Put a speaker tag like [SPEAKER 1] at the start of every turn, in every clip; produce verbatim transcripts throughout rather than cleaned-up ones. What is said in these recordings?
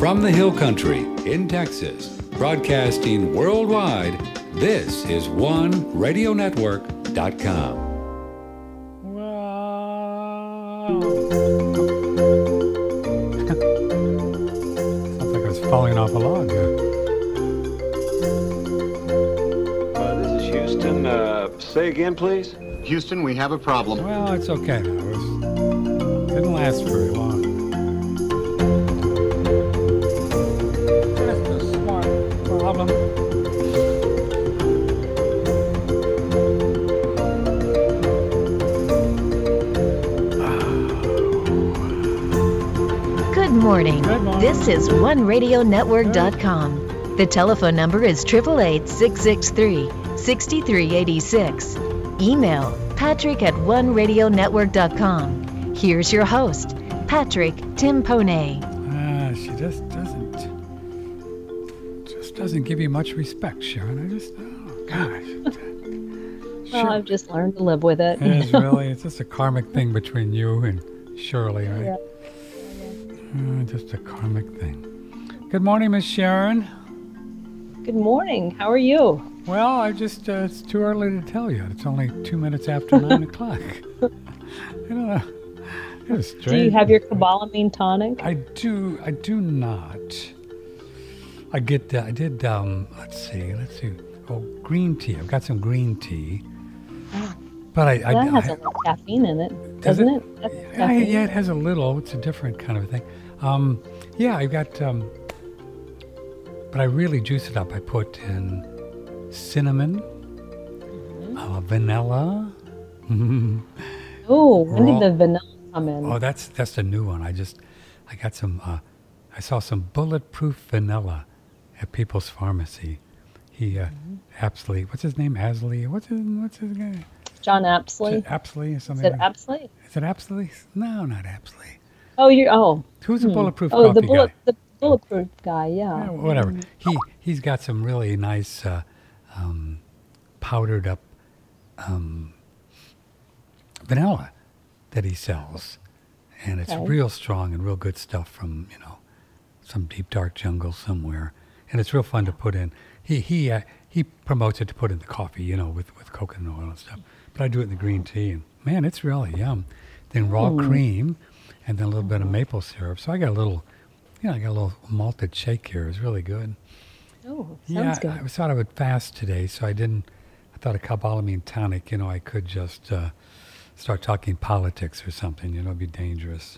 [SPEAKER 1] From the Hill Country in Texas, broadcasting worldwide, this is one radio network dot com.
[SPEAKER 2] Wow. Sounds like I was falling off a log.
[SPEAKER 3] Uh, this is Houston. Uh, say again, please.
[SPEAKER 4] Houston, we have a problem.
[SPEAKER 2] Well, it's okay now. It was, didn't last very long. That's a smart problem.
[SPEAKER 5] Good morning.
[SPEAKER 2] Good morning.
[SPEAKER 5] This is one radio network dot com. The telephone number is eight eight eight, six six three, six three eight six. Email Patrick at one radio network dot com. Here's your host, Patrick Timpone.
[SPEAKER 2] Ah, she just doesn't, just doesn't give you much respect, Sharon. I just, oh gosh.
[SPEAKER 6] Well, I've just learned to live with it.
[SPEAKER 2] It is really, it's just a karmic thing between you and Shirley, right?
[SPEAKER 6] Yeah.
[SPEAKER 2] Uh, just a karmic thing. Good morning, Miss Sharon.
[SPEAKER 6] Good morning. How are you?
[SPEAKER 2] Well, I just, uh, it's too early to tell you. It's only two minutes after nine o'clock. I don't know. It was strange.
[SPEAKER 6] Do you have your Cobalamine tonic?
[SPEAKER 2] I do, I do not. I get, uh, I did, um, let's see, let's see. Oh, green tea. I've got some green tea. But I, I,
[SPEAKER 6] that has
[SPEAKER 2] I,
[SPEAKER 6] a little caffeine in it,
[SPEAKER 2] does
[SPEAKER 6] doesn't
[SPEAKER 2] it?
[SPEAKER 6] it? That's
[SPEAKER 2] Yeah,
[SPEAKER 6] caffeine.
[SPEAKER 2] yeah, it has a little. It's a different kind of a thing. Um, yeah, I've got, um, but I really juice it up. I put in cinnamon,
[SPEAKER 6] Mm-hmm.
[SPEAKER 2] uh, vanilla.
[SPEAKER 6] Oh, when
[SPEAKER 2] raw-
[SPEAKER 6] did the vanilla come in?
[SPEAKER 2] Oh, that's that's the new one. I just, I got some, uh, I saw some bulletproof vanilla at People's Pharmacy. He, uh,
[SPEAKER 6] Mm-hmm.
[SPEAKER 2] Apsley, what's his name? Asley? What's his, what's his guy?
[SPEAKER 6] John
[SPEAKER 2] Is
[SPEAKER 6] Apsley?
[SPEAKER 2] it Apsley or
[SPEAKER 6] Is
[SPEAKER 2] something?
[SPEAKER 6] it
[SPEAKER 2] like-
[SPEAKER 6] Apsley?
[SPEAKER 2] Is it Apsley? No, not Apsley.
[SPEAKER 6] Oh, you're, oh.
[SPEAKER 2] Who's the
[SPEAKER 6] Hmm.
[SPEAKER 2] bulletproof
[SPEAKER 6] Oh,
[SPEAKER 2] coffee
[SPEAKER 6] the bullet,
[SPEAKER 2] guy?
[SPEAKER 6] the bulletproof guy, yeah.
[SPEAKER 2] Yeah, whatever. He he's got some really nice uh, um, powdered up um, vanilla that he sells, and it's
[SPEAKER 6] Okay.
[SPEAKER 2] real strong and real good stuff from you know some deep dark jungle somewhere, and it's real fun to put in. He he uh, he promotes it to put in the coffee, you know, with with coconut oil and stuff. But I do it in the green tea, and man, it's really yum. Then raw
[SPEAKER 6] Mm.
[SPEAKER 2] cream, and then a little bit of maple syrup. So I got a little. Yeah, I got a little malted shake here. It's really good.
[SPEAKER 6] Oh, sounds
[SPEAKER 2] yeah,
[SPEAKER 6] good.
[SPEAKER 2] I thought I would fast today, so I didn't. I thought a Cobalamine tonic, you know, I could just uh, start talking politics or something. You know, it'd be dangerous.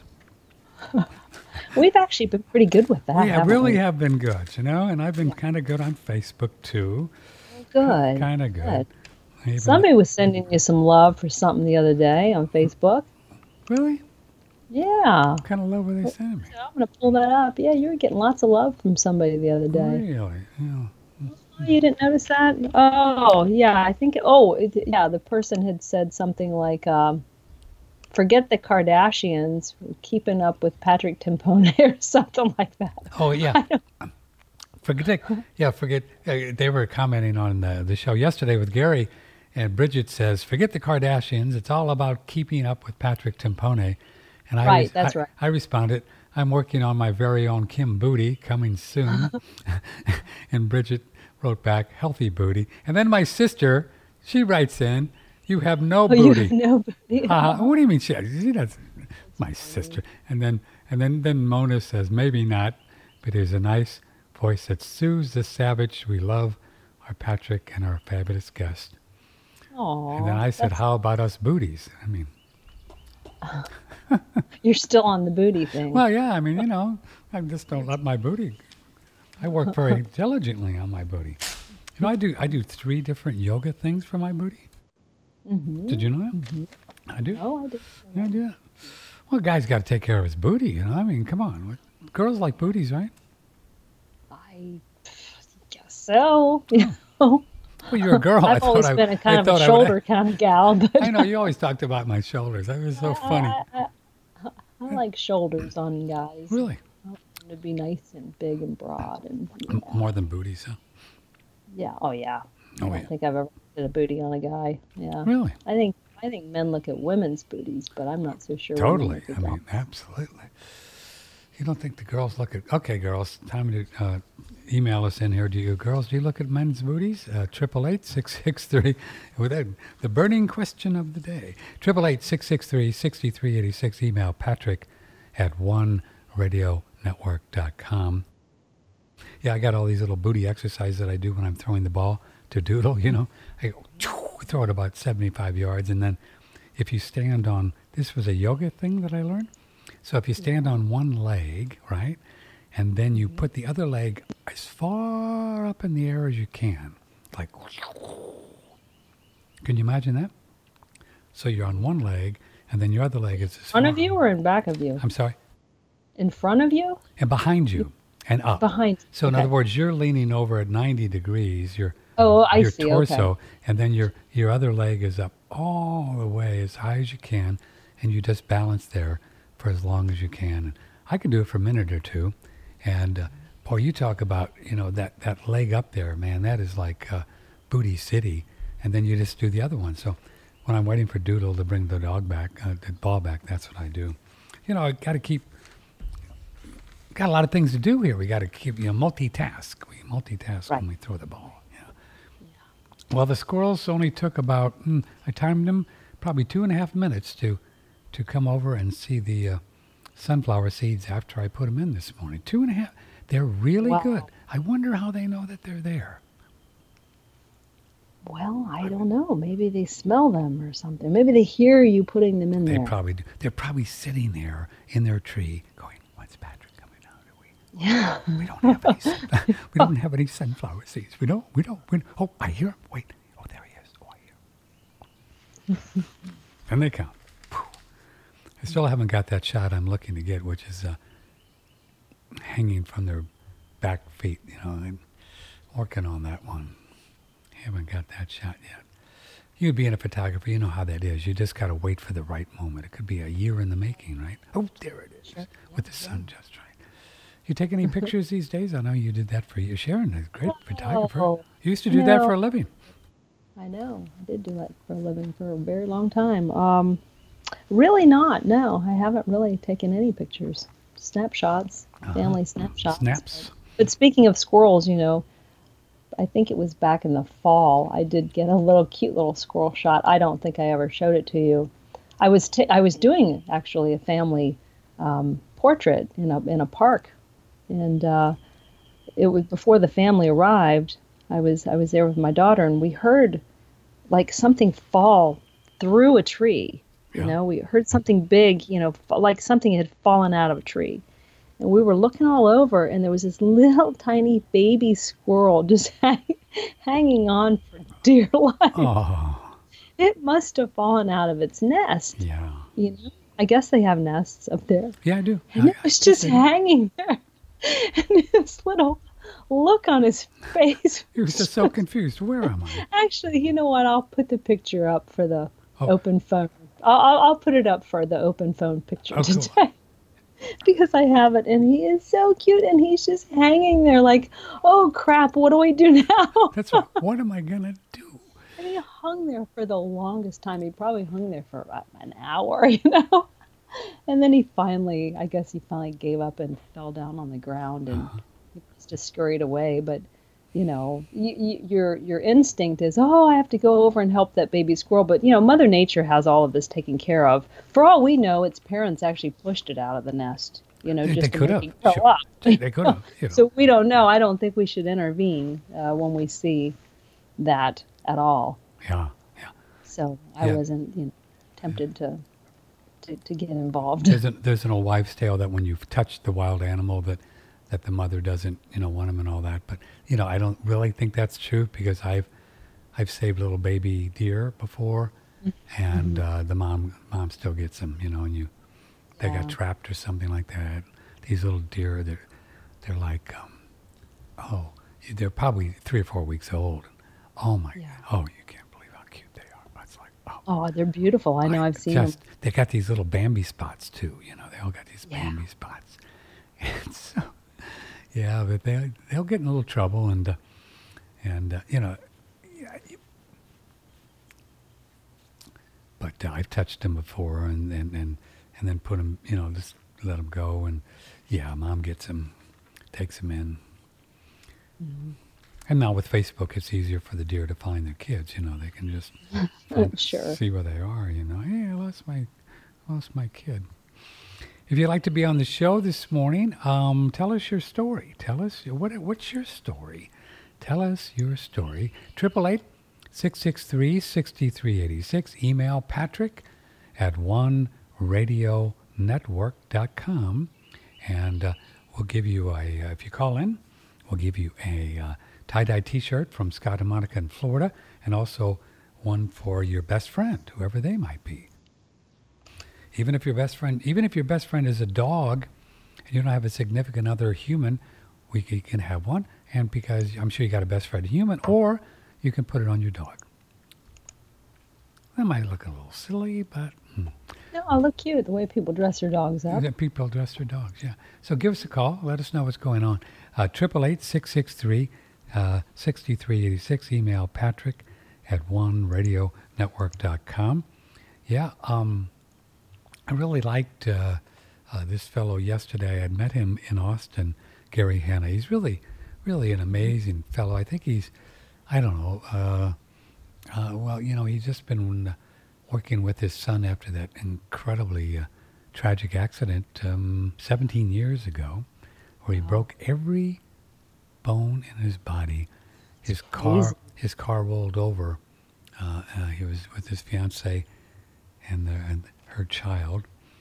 [SPEAKER 6] We've actually been pretty good with that,
[SPEAKER 2] We
[SPEAKER 6] haven't
[SPEAKER 2] really
[SPEAKER 6] we?
[SPEAKER 2] have been good, you know, and I've been kind of good on Facebook too.
[SPEAKER 6] Good.
[SPEAKER 2] Kind of good. Even-
[SPEAKER 6] Somebody was sending you some love for something the other day on Facebook.
[SPEAKER 2] Really?
[SPEAKER 6] Yeah.
[SPEAKER 2] What kind of love were they sending me?
[SPEAKER 6] I'm going to pull that up. Yeah, you were getting lots of love from somebody the other day.
[SPEAKER 2] Really? Yeah.
[SPEAKER 6] Oh, you didn't notice that? Oh, yeah. I think, oh, it, yeah, the person had said something like, um, forget the Kardashians, keeping up with Patrick Timpone or something like that.
[SPEAKER 2] Oh yeah. Um, Forget. Yeah, forget. Uh, they were commenting on the, the show yesterday with Gary, and Bridget says, "Forget the Kardashians. It's all about keeping up with Patrick Timpone." And I
[SPEAKER 6] Right,
[SPEAKER 2] res-
[SPEAKER 6] that's
[SPEAKER 2] I,
[SPEAKER 6] right.
[SPEAKER 2] I responded, "I'm working on my very own Kim Booty coming soon." And Bridget wrote back, "Healthy booty." And then my sister, she writes in, "You have no
[SPEAKER 6] Oh, you
[SPEAKER 2] booty."
[SPEAKER 6] have no booty.
[SPEAKER 2] Uh, what do you mean she? she does, my sister. And then and then then Mona says, "Maybe not, but there's a nice voice that soothes the savage. We love our Patrick and our fabulous guest."
[SPEAKER 6] Aw,
[SPEAKER 2] And then I said,
[SPEAKER 6] that's-
[SPEAKER 2] "How about us booties?" I mean,
[SPEAKER 6] You're still on the booty thing.
[SPEAKER 2] well, yeah. I mean, you know, I just don't let my booty. I work very diligently on my booty. You know, I do I do three different yoga things for my booty.
[SPEAKER 6] Mm-hmm.
[SPEAKER 2] Did you know that? I do.
[SPEAKER 6] Oh, I did.
[SPEAKER 2] Yeah, I do. Well, a guy's got to take care of his booty, you know. I mean, come on. What- Girls like booties, right?
[SPEAKER 6] I guess so. You know?
[SPEAKER 2] Well, you're a girl. I
[SPEAKER 6] I've
[SPEAKER 2] thought
[SPEAKER 6] always
[SPEAKER 2] I,
[SPEAKER 6] been a
[SPEAKER 2] I
[SPEAKER 6] kind of
[SPEAKER 2] thought
[SPEAKER 6] a
[SPEAKER 2] I would-
[SPEAKER 6] shoulder kind of gal, but
[SPEAKER 2] I know you always talked about my shoulders. That was so funny.
[SPEAKER 6] I, I, I like shoulders on guys.
[SPEAKER 2] Really,
[SPEAKER 6] I want them to be nice and big and broad and
[SPEAKER 2] M- more than booties, huh?
[SPEAKER 6] yeah. Oh yeah. I
[SPEAKER 2] Oh
[SPEAKER 6] don't
[SPEAKER 2] yeah.
[SPEAKER 6] think I've ever put a booty on a guy. Yeah.
[SPEAKER 2] Really,
[SPEAKER 6] I think I think men look at women's booties, but I'm not so sure. women
[SPEAKER 2] totally.
[SPEAKER 6] look at
[SPEAKER 2] I mean,
[SPEAKER 6] guys.
[SPEAKER 2] absolutely. You don't think the girls look at... Okay, girls, time to uh, email us in here. Do you girls, do you look at men's booties? Triple eight six six three with that, the burning question of the day. Triple eight six six three sixty three eighty six. Email Patrick at one radio network dot com. Yeah, I got all these little booty exercises that I do when I'm throwing the ball to doodle. You know, I go, throw it about seventy-five yards, and then if you stand on... This was a yoga thing that I learned. So if you stand on one leg, right, and then you put the other leg as far up in the air as you can, like, can you imagine that? So you're on one leg, and then your other leg is as
[SPEAKER 6] In front
[SPEAKER 2] far
[SPEAKER 6] of you or in back of you?
[SPEAKER 2] I'm sorry?
[SPEAKER 6] In front of you?
[SPEAKER 2] And behind you, and up.
[SPEAKER 6] Behind.
[SPEAKER 2] So in
[SPEAKER 6] okay.
[SPEAKER 2] other words, you're leaning over at ninety degrees, your,
[SPEAKER 6] Oh, I
[SPEAKER 2] your
[SPEAKER 6] see.
[SPEAKER 2] torso,
[SPEAKER 6] Okay.
[SPEAKER 2] and then your, your other leg is up all the way as high as you can, and you just balance there for as long as you can. And I can do it for a minute or two. And, uh, boy, you talk about, you know, that, that leg up there, man, that is like uh, Booty City. And then you just do the other one. So when I'm waiting for Doodle to bring the dog back, uh, the ball back, that's what I do. You know, I got to keep, got a lot of things to do here. We got to keep, you know, multitask. We multitask
[SPEAKER 6] Right.
[SPEAKER 2] when we throw the ball. Yeah. yeah. Well, the squirrels only took about, mm, I timed them probably two and a half minutes to to come over and see the uh, sunflower seeds after I put them in this morning. Two and a half. They're really
[SPEAKER 6] Wow.
[SPEAKER 2] good. I wonder how they know that they're there.
[SPEAKER 6] Well, I don't know. Maybe they smell them or something. Maybe they hear you putting them in
[SPEAKER 2] They
[SPEAKER 6] there.
[SPEAKER 2] probably do. They're probably sitting there in their tree going, when's Patrick coming out? We,
[SPEAKER 6] Yeah.
[SPEAKER 2] we don't have any sun- we don't have any sunflower seeds. We don't, we don't, we don't. Oh, I hear him. Wait. Oh, there he is. Oh, I hear him. And they count. I still haven't got that shot I'm looking to get, which is uh, hanging from their back feet. You know, I'm working on that one. Haven't got that shot yet. You being a photographer, you know how that is. You just got to wait for the right moment. It could be a year in the making, right? Oh, there it is, with the sun just right. You take any pictures these days? I know you did that for you. Sharon, a great photographer.
[SPEAKER 6] Oh,
[SPEAKER 2] You used to do that
[SPEAKER 6] no.
[SPEAKER 2] for a living.
[SPEAKER 6] I know. I did do that for a living for a very long time. Um, really not. No, I haven't really taken any pictures. Snapshots, family snapshots.
[SPEAKER 2] Snaps.
[SPEAKER 6] But speaking of squirrels, you know, I think it was back in the fall. I did get a little cute little squirrel shot. I don't think I ever showed it to you. I was t- I was doing actually a family um, portrait in a in a park, and uh, it was before the family arrived. I was I was there with my daughter, and we heard like something fall through a tree. You
[SPEAKER 2] Yeah.
[SPEAKER 6] know, we heard something big. You know, f- like something had fallen out of a tree. And we were looking all over, and there was this little tiny baby squirrel just hang, hanging on for dear life.
[SPEAKER 2] Oh,
[SPEAKER 6] It must have fallen out of its nest.
[SPEAKER 2] yeah.
[SPEAKER 6] You know, I guess they have nests up there.
[SPEAKER 2] Yeah, I do.
[SPEAKER 6] And
[SPEAKER 2] I-
[SPEAKER 6] it was
[SPEAKER 2] I
[SPEAKER 6] just
[SPEAKER 2] did.
[SPEAKER 6] hanging there. And this little look on his face.
[SPEAKER 2] He was just so confused. Where am I?
[SPEAKER 6] Actually, you know what? I'll put the picture up for the
[SPEAKER 2] Oh.
[SPEAKER 6] open phone. I'll, I'll, I'll put it up for the open phone picture
[SPEAKER 2] Oh, cool.
[SPEAKER 6] today. Because I have it, and he is so cute, and he's just hanging there like, oh crap, what do I do now?
[SPEAKER 2] That's what, what am I going to do?
[SPEAKER 6] And he hung there for the longest time. He probably hung there for about an hour, you know? And then he finally, I guess he finally gave up and fell down on the ground, and
[SPEAKER 2] Uh-huh.
[SPEAKER 6] he just scurried away. But, you know, y- y- your your instinct is, oh, I have to go over and help that baby squirrel. But, you know, Mother Nature has all of this taken care of. For all we know, its parents actually pushed it out of the nest, you know,
[SPEAKER 2] They-
[SPEAKER 6] just
[SPEAKER 2] they
[SPEAKER 6] to
[SPEAKER 2] could
[SPEAKER 6] make
[SPEAKER 2] have.
[SPEAKER 6] it grow
[SPEAKER 2] Sure.
[SPEAKER 6] up.
[SPEAKER 2] They, they could have. You know.
[SPEAKER 6] So we don't know. I don't think we should intervene uh, when we see that at all.
[SPEAKER 2] yeah, yeah.
[SPEAKER 6] So I
[SPEAKER 2] Yeah.
[SPEAKER 6] wasn't, you know, tempted to, to to get involved.
[SPEAKER 2] There's an, there's an old wives' tale that when you've touched the wild animal that, that the mother doesn't, you know, want them and all that. But, you know, I don't really think that's true because I've I've saved little baby deer before, and uh, the mom mom still gets them, you know, and you they
[SPEAKER 6] Yeah.
[SPEAKER 2] got trapped or something like that. These little deer, they're they're like, um, oh, they're probably three or four weeks old. Oh my,
[SPEAKER 6] Yeah.
[SPEAKER 2] oh, you can't believe how cute they are. It's like, oh.
[SPEAKER 6] Oh, they're beautiful. I know. I've seen
[SPEAKER 2] just,
[SPEAKER 6] them.
[SPEAKER 2] They got these little Bambi spots too. You know, they all got these
[SPEAKER 6] Yeah.
[SPEAKER 2] Bambi spots. And so, yeah, but they they'll get in a little trouble, and uh, and uh, you know, yeah, you- but uh, I've touched them before, and and and and then put them, you know, just let them go, and Yeah, Mom gets him, takes him in. Mm-hmm. And now with Facebook, it's easier for the deer to find their kids. You know, they can just find,
[SPEAKER 6] Sure.
[SPEAKER 2] see where they are. You know, hey, I lost my, lost my kid. If you'd like to be on the show this morning, um, tell us your story. Tell us what what's your story. Tell us your story. Triple eight six six three six three eight six. Email Patrick at one radio network dot com, and uh, we'll give you a. Uh, if you call in, we'll give you a. Uh, tie-dye t-shirt from Scott and Monica in Florida, and also one for your best friend, whoever they might be. Even if your best friend, even if your best friend is a dog, and you don't have a significant other human, we c- can have one. And because I'm sure you got a best friend human, or you can put it on your dog. That might look a little silly, but hmm.
[SPEAKER 6] No, look cute the way people dress their dogs up.
[SPEAKER 2] Yeah, people dress their dogs, yeah. So give us a call. Let us know what's going on. Uh, triple eight six six three. Uh, six three eight six. Email Patrick at one radio network dot com. Yeah, um, I really liked uh, uh, this fellow yesterday. I met him in Austin, Gary Hanna. He's really, really an amazing fellow. I think he's, I don't know, uh, uh, well, you know, he's just been working with his son after that incredibly uh, tragic accident um, seventeen years ago, where he broke every bone in his body. His car, his car rolled over. Uh, uh, he was with his fiancée and, the, and her child,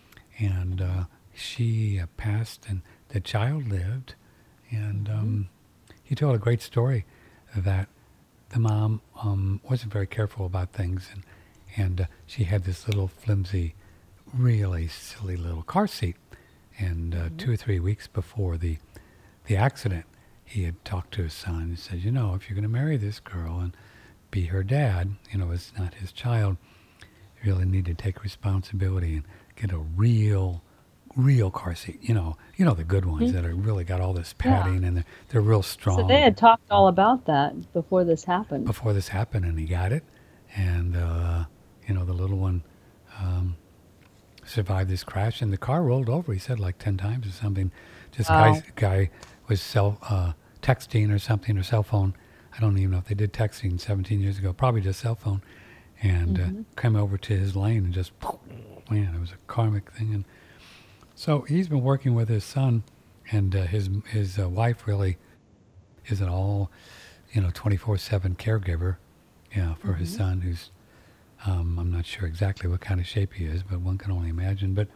[SPEAKER 2] and uh, she uh, passed, and the child lived. And um, he told a great story that the mom um, wasn't very careful about things, and and uh, she had this little flimsy, really silly little car seat. And uh, mm-hmm. two or three weeks before the the accident, he had talked to his son and said, you know, if you're going to marry this girl and be her dad, you know, it's not his child, you really need to take responsibility and get a real, real car seat. You know, you know the good ones mm-hmm. that are really got all this padding yeah. and they're, they're real strong.
[SPEAKER 6] So they had talked all about that before this happened.
[SPEAKER 2] Before this happened, and he got it. And, uh, you know, the little one um, survived this crash, and the car rolled over, he said, like ten times or something. Just
[SPEAKER 6] wow.
[SPEAKER 2] guy, guy was cell, uh, texting or something, or cell phone. I don't even know if they did texting seventeen years ago, probably just cell phone. And mm-hmm. uh, came over to his lane and just, man, it was a karmic thing. And so he's been working with his son, and uh, his his uh, wife really is an all, you know, twenty-four seven caregiver, you know, for mm-hmm. his son, who's, um, I'm not sure exactly what kind of shape he is, but one can only imagine. But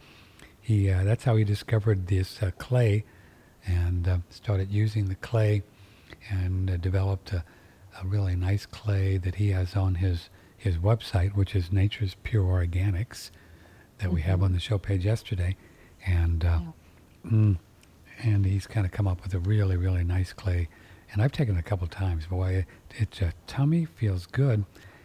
[SPEAKER 2] he uh, that's how he discovered this uh, clay, and uh, started using the clay, and uh, developed a, a really nice clay that he has on his, his website, which is Nature's Pure Organics, that mm-hmm. we have on the show page yesterday. And uh, yeah. mm, and he's kind of come up with a really, really nice clay. And I've taken it a couple of times. Boy, it, it uh, tummy feels good.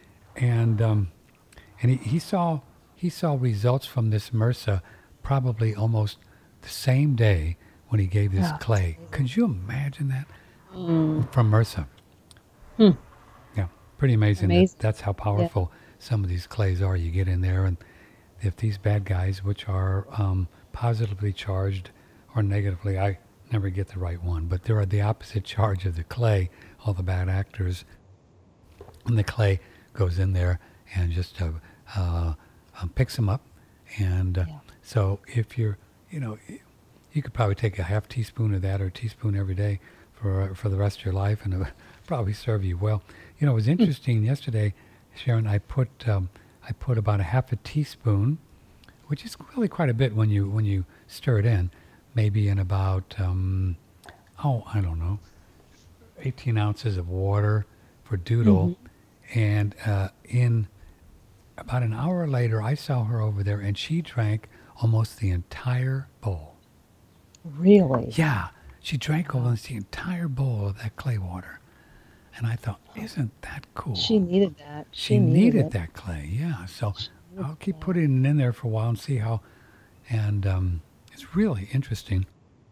[SPEAKER 2] And um, and he, he saw he saw results from this MRSA probably almost the same day when he gave this yeah. clay. Could you imagine that? Mm. From MRSA.
[SPEAKER 6] Hmm.
[SPEAKER 2] Yeah, pretty amazing.
[SPEAKER 6] amazing.
[SPEAKER 2] That, that's how powerful yeah. some of these clays are. You get in there, and if these bad guys, which are um, positively charged or negatively, I never get the right one, but they're the opposite charge of the clay, all the bad actors, and the clay goes in there and just uh, uh, um, picks them up. And uh, yeah. so if you're, you know, you could probably take a half teaspoon of that or a teaspoon every day for for the rest of your life, and it would probably serve you well. You know, it was interesting yesterday, Sharon, I put um, I put about a half a teaspoon, which is really quite a bit when you when you stir it in, maybe in about, um, oh, I don't know, eighteen ounces of water for Doodle. Mm-hmm. And uh, in about an hour later, I saw her over there, and she drank almost the entire bowl.
[SPEAKER 6] Really?
[SPEAKER 2] Yeah. She drank almost the entire bowl of that clay water. And I thought, isn't that cool?
[SPEAKER 6] She needed that.
[SPEAKER 2] She, she needed, needed that clay, yeah. So I'll keep putting it in there for a while and see how. And um, it's really interesting.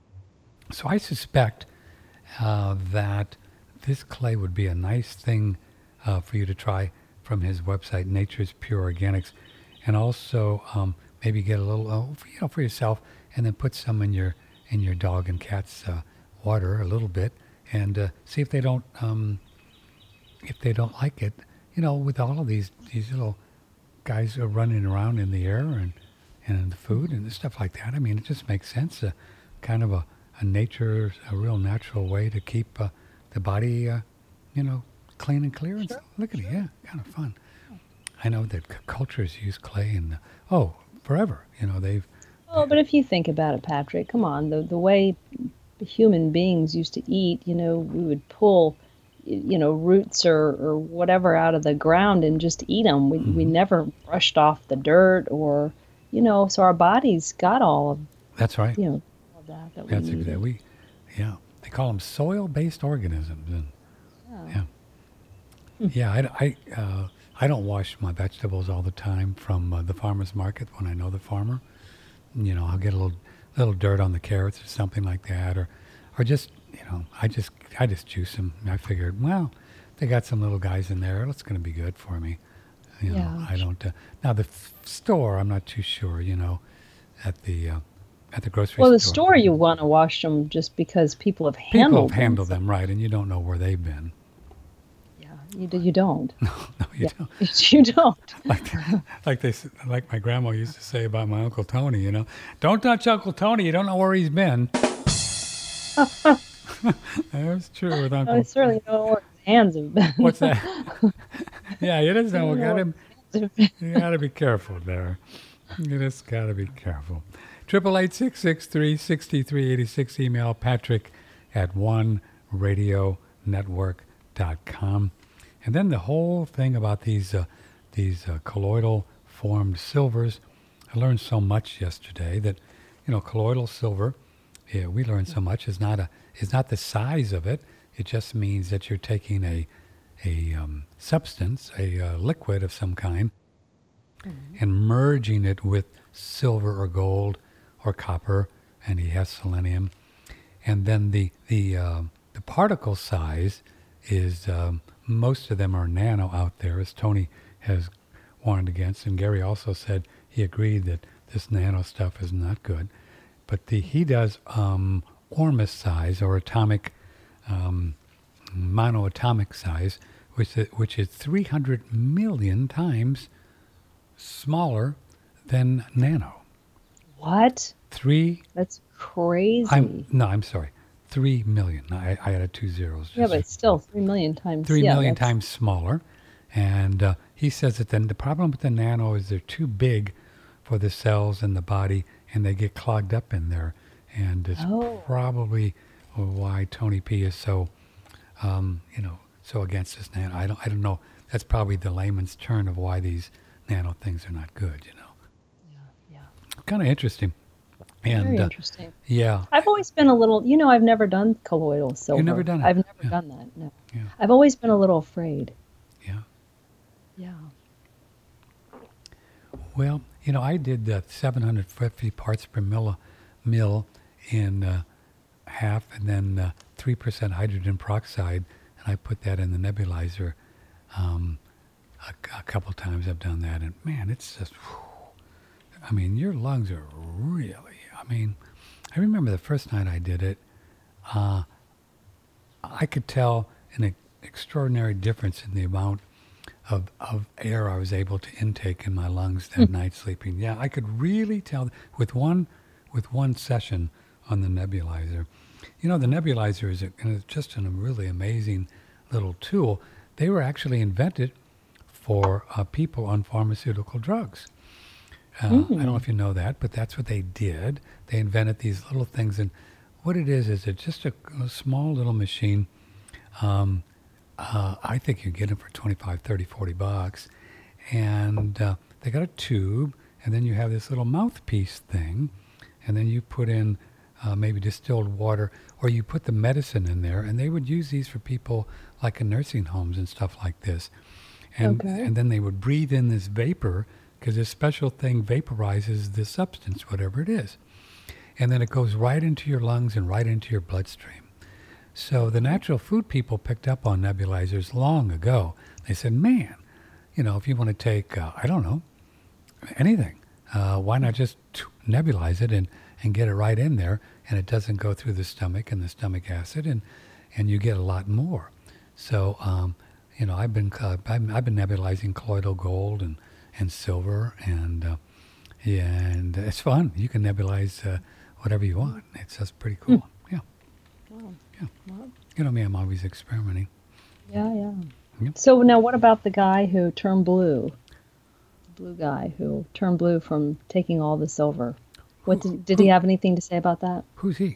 [SPEAKER 2] So I suspect uh, that this clay would be a nice thing uh, for you to try from his website, Nature's Pure Organics. And also um, maybe get a little, uh, you know, for yourself, and then put some in your in your dog and cat's uh, water a little bit, and uh, see if they don't um, if they don't like it. You know, with all of these these little guys are running around in the air and and in the food and stuff like that. I mean, it just makes sense. Uh, kind of a, a nature, a real natural way to keep uh, the body, uh, you know, clean and clear.
[SPEAKER 6] Sure.
[SPEAKER 2] And look at it, yeah, kind of fun. I know that c- cultures use clay and, uh, oh, forever. You know, they've...
[SPEAKER 6] Oh, but if you think about it, Patrick, come on, the the way human beings used to eat, you know, we would pull, you know, roots or, or whatever out of the ground and just eat them. We, mm-hmm. we never brushed off the dirt or, you know, so our bodies got all of,
[SPEAKER 2] That's right.
[SPEAKER 6] you know, all of that that
[SPEAKER 2] That's
[SPEAKER 6] we
[SPEAKER 2] exactly, we, yeah. They call them soil-based organisms. And,
[SPEAKER 6] Yeah.
[SPEAKER 2] yeah. Yeah, I, I, uh, I don't wash my vegetables all the time from uh, the farmer's market when I know the farmer. You know, I'll get a little little dirt on the carrots or something like that, or or just, you know, I just I just juice them. I figured, well, they got some little guys in there. It's going to be good for me. You know,
[SPEAKER 6] Yeah.
[SPEAKER 2] I don't. Uh, now the f- store, I'm not too sure. You know, at the uh, at the grocery
[SPEAKER 6] Well, the
[SPEAKER 2] store.
[SPEAKER 6] store you want to wash them just because people have
[SPEAKER 2] People
[SPEAKER 6] handled
[SPEAKER 2] have handled
[SPEAKER 6] them.
[SPEAKER 2] them right, and you don't know where they've been.
[SPEAKER 6] Yeah, you do, you don't.
[SPEAKER 2] No, you
[SPEAKER 6] Yeah,
[SPEAKER 2] don't.
[SPEAKER 6] you don't.
[SPEAKER 2] like like they s- like my grandma used to say about my Uncle Tony, you know, don't touch Uncle Tony. You don't know where he's been. That's true with Uncle.
[SPEAKER 6] I certainly don't know where his hands have been.
[SPEAKER 2] What's that? Yeah, you just know.
[SPEAKER 6] You know
[SPEAKER 2] Got
[SPEAKER 6] where
[SPEAKER 2] to
[SPEAKER 6] his hands have been.
[SPEAKER 2] you got to be careful there. You just got to be careful. Triple eight six six three sixty three eighty six. Email Patrick at one radio network dot com. And then the whole thing about these uh, these uh, colloidal formed silvers. I learned so much yesterday that, you know, colloidal silver, yeah, we learned so much, is not a is not the size of it. It just means that you're taking a a um, substance, a uh, liquid of some kind, mm-hmm. and merging it with silver or gold or copper, and he has selenium, and then the the uh, the particle size is um, most of them are nano out there, as Tony has warned against, and Gary also said he agreed that this nano stuff is not good. But the he does um, Ormus size, or atomic, um, monoatomic size, which is, which is three hundred million times smaller than nano.
[SPEAKER 6] What?
[SPEAKER 2] Three.
[SPEAKER 6] That's crazy.
[SPEAKER 2] I'm no, I'm sorry. Three million. I, I added two zeros.
[SPEAKER 6] yeah, but still three million times.
[SPEAKER 2] Three
[SPEAKER 6] yeah,
[SPEAKER 2] million
[SPEAKER 6] that's-
[SPEAKER 2] times smaller. And uh, he says that then the problem with the nano is they're too big for the cells in the body, and they get clogged up in there. And it's
[SPEAKER 6] Oh.
[SPEAKER 2] probably why Tony P is so, um, you know, so against this nano. I don't, I don't know. That's probably the layman's term of why these nano things are not good. You know,
[SPEAKER 6] Yeah,
[SPEAKER 2] kind of interesting. And
[SPEAKER 6] very
[SPEAKER 2] uh,
[SPEAKER 6] interesting.
[SPEAKER 2] yeah,
[SPEAKER 6] I've always been a little, you know, I've never done colloidal silver.
[SPEAKER 2] never done it?
[SPEAKER 6] I've never
[SPEAKER 2] Yeah.
[SPEAKER 6] done that. No.
[SPEAKER 2] Yeah.
[SPEAKER 6] I've always been a little afraid.
[SPEAKER 2] yeah.
[SPEAKER 6] Yeah.
[SPEAKER 2] Well, you know, I did uh, seven hundred fifty parts per mil, mil in uh, half, and then uh, three percent hydrogen peroxide, and I put that in the nebulizer um, a, a couple times. I've done that, and man, it's just, whew. I mean, your lungs are really, I mean, I remember the first night I did it, uh, I could tell an e- extraordinary difference in the amount of, of air I was able to intake in my lungs that night sleeping. Yeah, I could really tell with one with one session on the nebulizer. You know, the nebulizer is a, and it's just a really amazing little tool. They were actually invented for uh, people on pharmaceutical drugs. Uh,
[SPEAKER 6] Mm.
[SPEAKER 2] I don't know if you know that, but that's what they did. They invented these little things, and what it is is it's just a, a small little machine. Um, uh, I think you get them for twenty-five, thirty, forty bucks, and uh, they got a tube, and then you have this little mouthpiece thing, and then you put in uh, maybe distilled water, or you put the medicine in there, and they would use these for people like in nursing homes and stuff like this, and
[SPEAKER 6] Okay.
[SPEAKER 2] and then they would breathe in this vapor, because this special thing vaporizes the substance, whatever it is. And then it goes right into your lungs and right into your bloodstream. So the natural food people picked up on nebulizers long ago. They said, man, you know, if you want to take, uh, I don't know, anything, uh, why not just t- nebulize it and, and get it right in there? and it doesn't go through the stomach and the stomach acid, and, and you get a lot more. So, um, you know, I've been uh, I've, I've been nebulizing colloidal gold and, and silver, and uh, yeah, and it's fun. You can nebulize uh, whatever you want. It's just pretty cool. Mm. Yeah.
[SPEAKER 6] Oh.
[SPEAKER 2] Yeah.
[SPEAKER 6] Well.
[SPEAKER 2] You know me, I'm always experimenting.
[SPEAKER 6] Yeah, yeah.
[SPEAKER 2] Yep.
[SPEAKER 6] So now what about the guy who turned blue? The blue guy who turned blue from taking all the silver. What
[SPEAKER 2] Who,
[SPEAKER 6] did, did
[SPEAKER 2] who,
[SPEAKER 6] he have anything to say about that?
[SPEAKER 2] Who's he?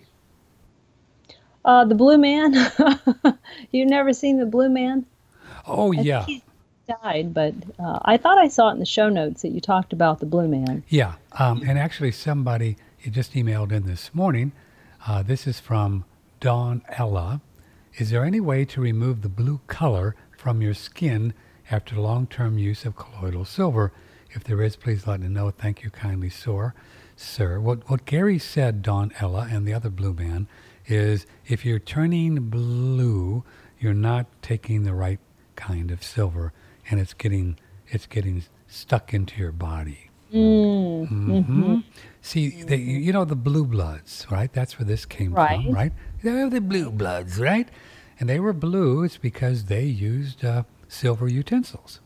[SPEAKER 6] Uh, the blue man. You've never seen the blue man?
[SPEAKER 2] Oh,
[SPEAKER 6] I
[SPEAKER 2] yeah.
[SPEAKER 6] think he died, but uh, I thought I saw it in the show notes that you talked about the blue man.
[SPEAKER 2] Yeah. Um, and actually somebody he just emailed in this morning. Uh, this is from Dawn Ella. Is there any way to remove the blue color from your skin after long-term use of colloidal silver? If there is, please let me know. Thank you kindly, sir. Sir, what, what Gary said, Dawn Ella and the other blue man, is if you're turning blue, you're not taking the right kind of silver, and it's getting it's getting stuck into your body.
[SPEAKER 6] Mm,
[SPEAKER 2] Mm-hmm.
[SPEAKER 6] mm-hmm.
[SPEAKER 2] See, they, you know the blue bloods, right? That's where this came
[SPEAKER 6] Right.
[SPEAKER 2] from, right? They're the blue bloods, right? And they were blue. It's because they used uh, silver utensils.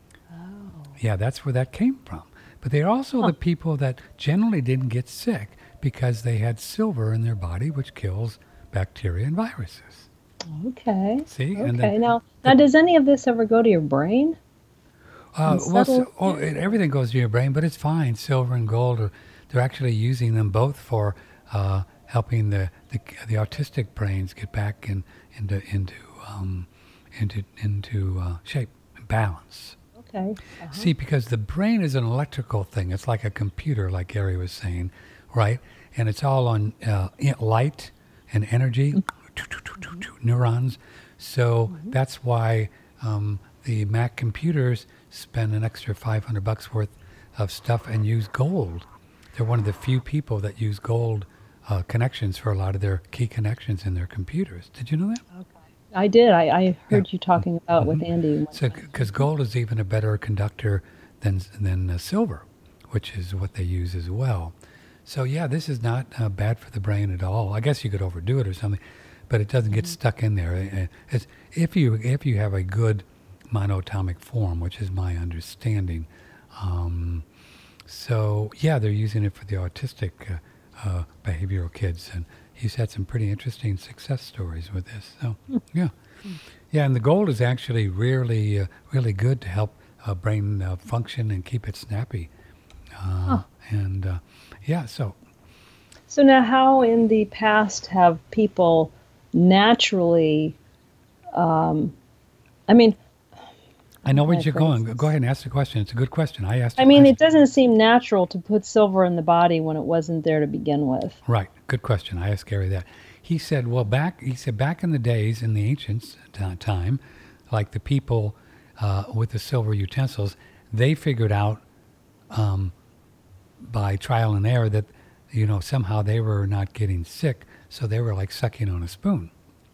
[SPEAKER 2] Oh. Yeah, that's where that came from. But they're also
[SPEAKER 6] Huh.
[SPEAKER 2] the people that generally didn't get sick because they had silver in their body, which kills bacteria and viruses.
[SPEAKER 6] Okay.
[SPEAKER 2] See?
[SPEAKER 6] Okay.
[SPEAKER 2] And then,
[SPEAKER 6] now, now, does any of this ever go to your brain?
[SPEAKER 2] uh,
[SPEAKER 6] and
[SPEAKER 2] well,
[SPEAKER 6] settle-
[SPEAKER 2] so, oh, it, everything goes to your brain, but it's fine. Silver and gold, are, they're actually using them both for uh, helping the, the the autistic brains get back in, into into um, into into uh, shape and balance.
[SPEAKER 6] Okay. Uh-huh.
[SPEAKER 2] See, because the brain is an electrical thing. It's like a computer, like Gary was saying, right? And it's all on uh, i- light and energy,
[SPEAKER 6] Mm-hmm.
[SPEAKER 2] neurons. So that's why um, the Mac computers spend an extra five hundred bucks worth of stuff and use gold. They're one of the few people that use gold uh, connections for a lot of their key connections in their computers. Did you know that?
[SPEAKER 6] I did. I, I heard
[SPEAKER 2] Yeah.
[SPEAKER 6] you talking about with Andy. one
[SPEAKER 2] So,
[SPEAKER 6] time.
[SPEAKER 2] because gold is even a better conductor than than uh, silver, which is what they use as well. So yeah, this is not uh, bad for the brain at all. I guess you could overdo it or something, but it doesn't get stuck in there. Uh, It's, if you if you have a good monatomic form, which is my understanding. Um, so yeah, they're using it for the autistic uh, uh, behavioral kids, and he's had some pretty interesting success stories with this. So yeah. Yeah, and the gold is actually really, uh, really good to help uh, brain uh, function and keep it snappy. Uh, And uh, yeah, so
[SPEAKER 6] So now, how in the past have people naturally? Um, I mean,
[SPEAKER 2] I know where
[SPEAKER 6] Okay,
[SPEAKER 2] you're
[SPEAKER 6] for
[SPEAKER 2] going.
[SPEAKER 6] instance.
[SPEAKER 2] Go ahead and ask the question. It's a good question. I asked.
[SPEAKER 6] I
[SPEAKER 2] a
[SPEAKER 6] mean, it
[SPEAKER 2] question.
[SPEAKER 6] doesn't seem natural to put silver in the body when it wasn't there to begin with.
[SPEAKER 2] Right. Good question. I asked Gary that. He said, well, back. He said back in the days, in the ancient t- time, like the people uh, with the silver utensils, they figured out um, by trial and error that you know somehow they were not getting sick, so they were like sucking on a spoon.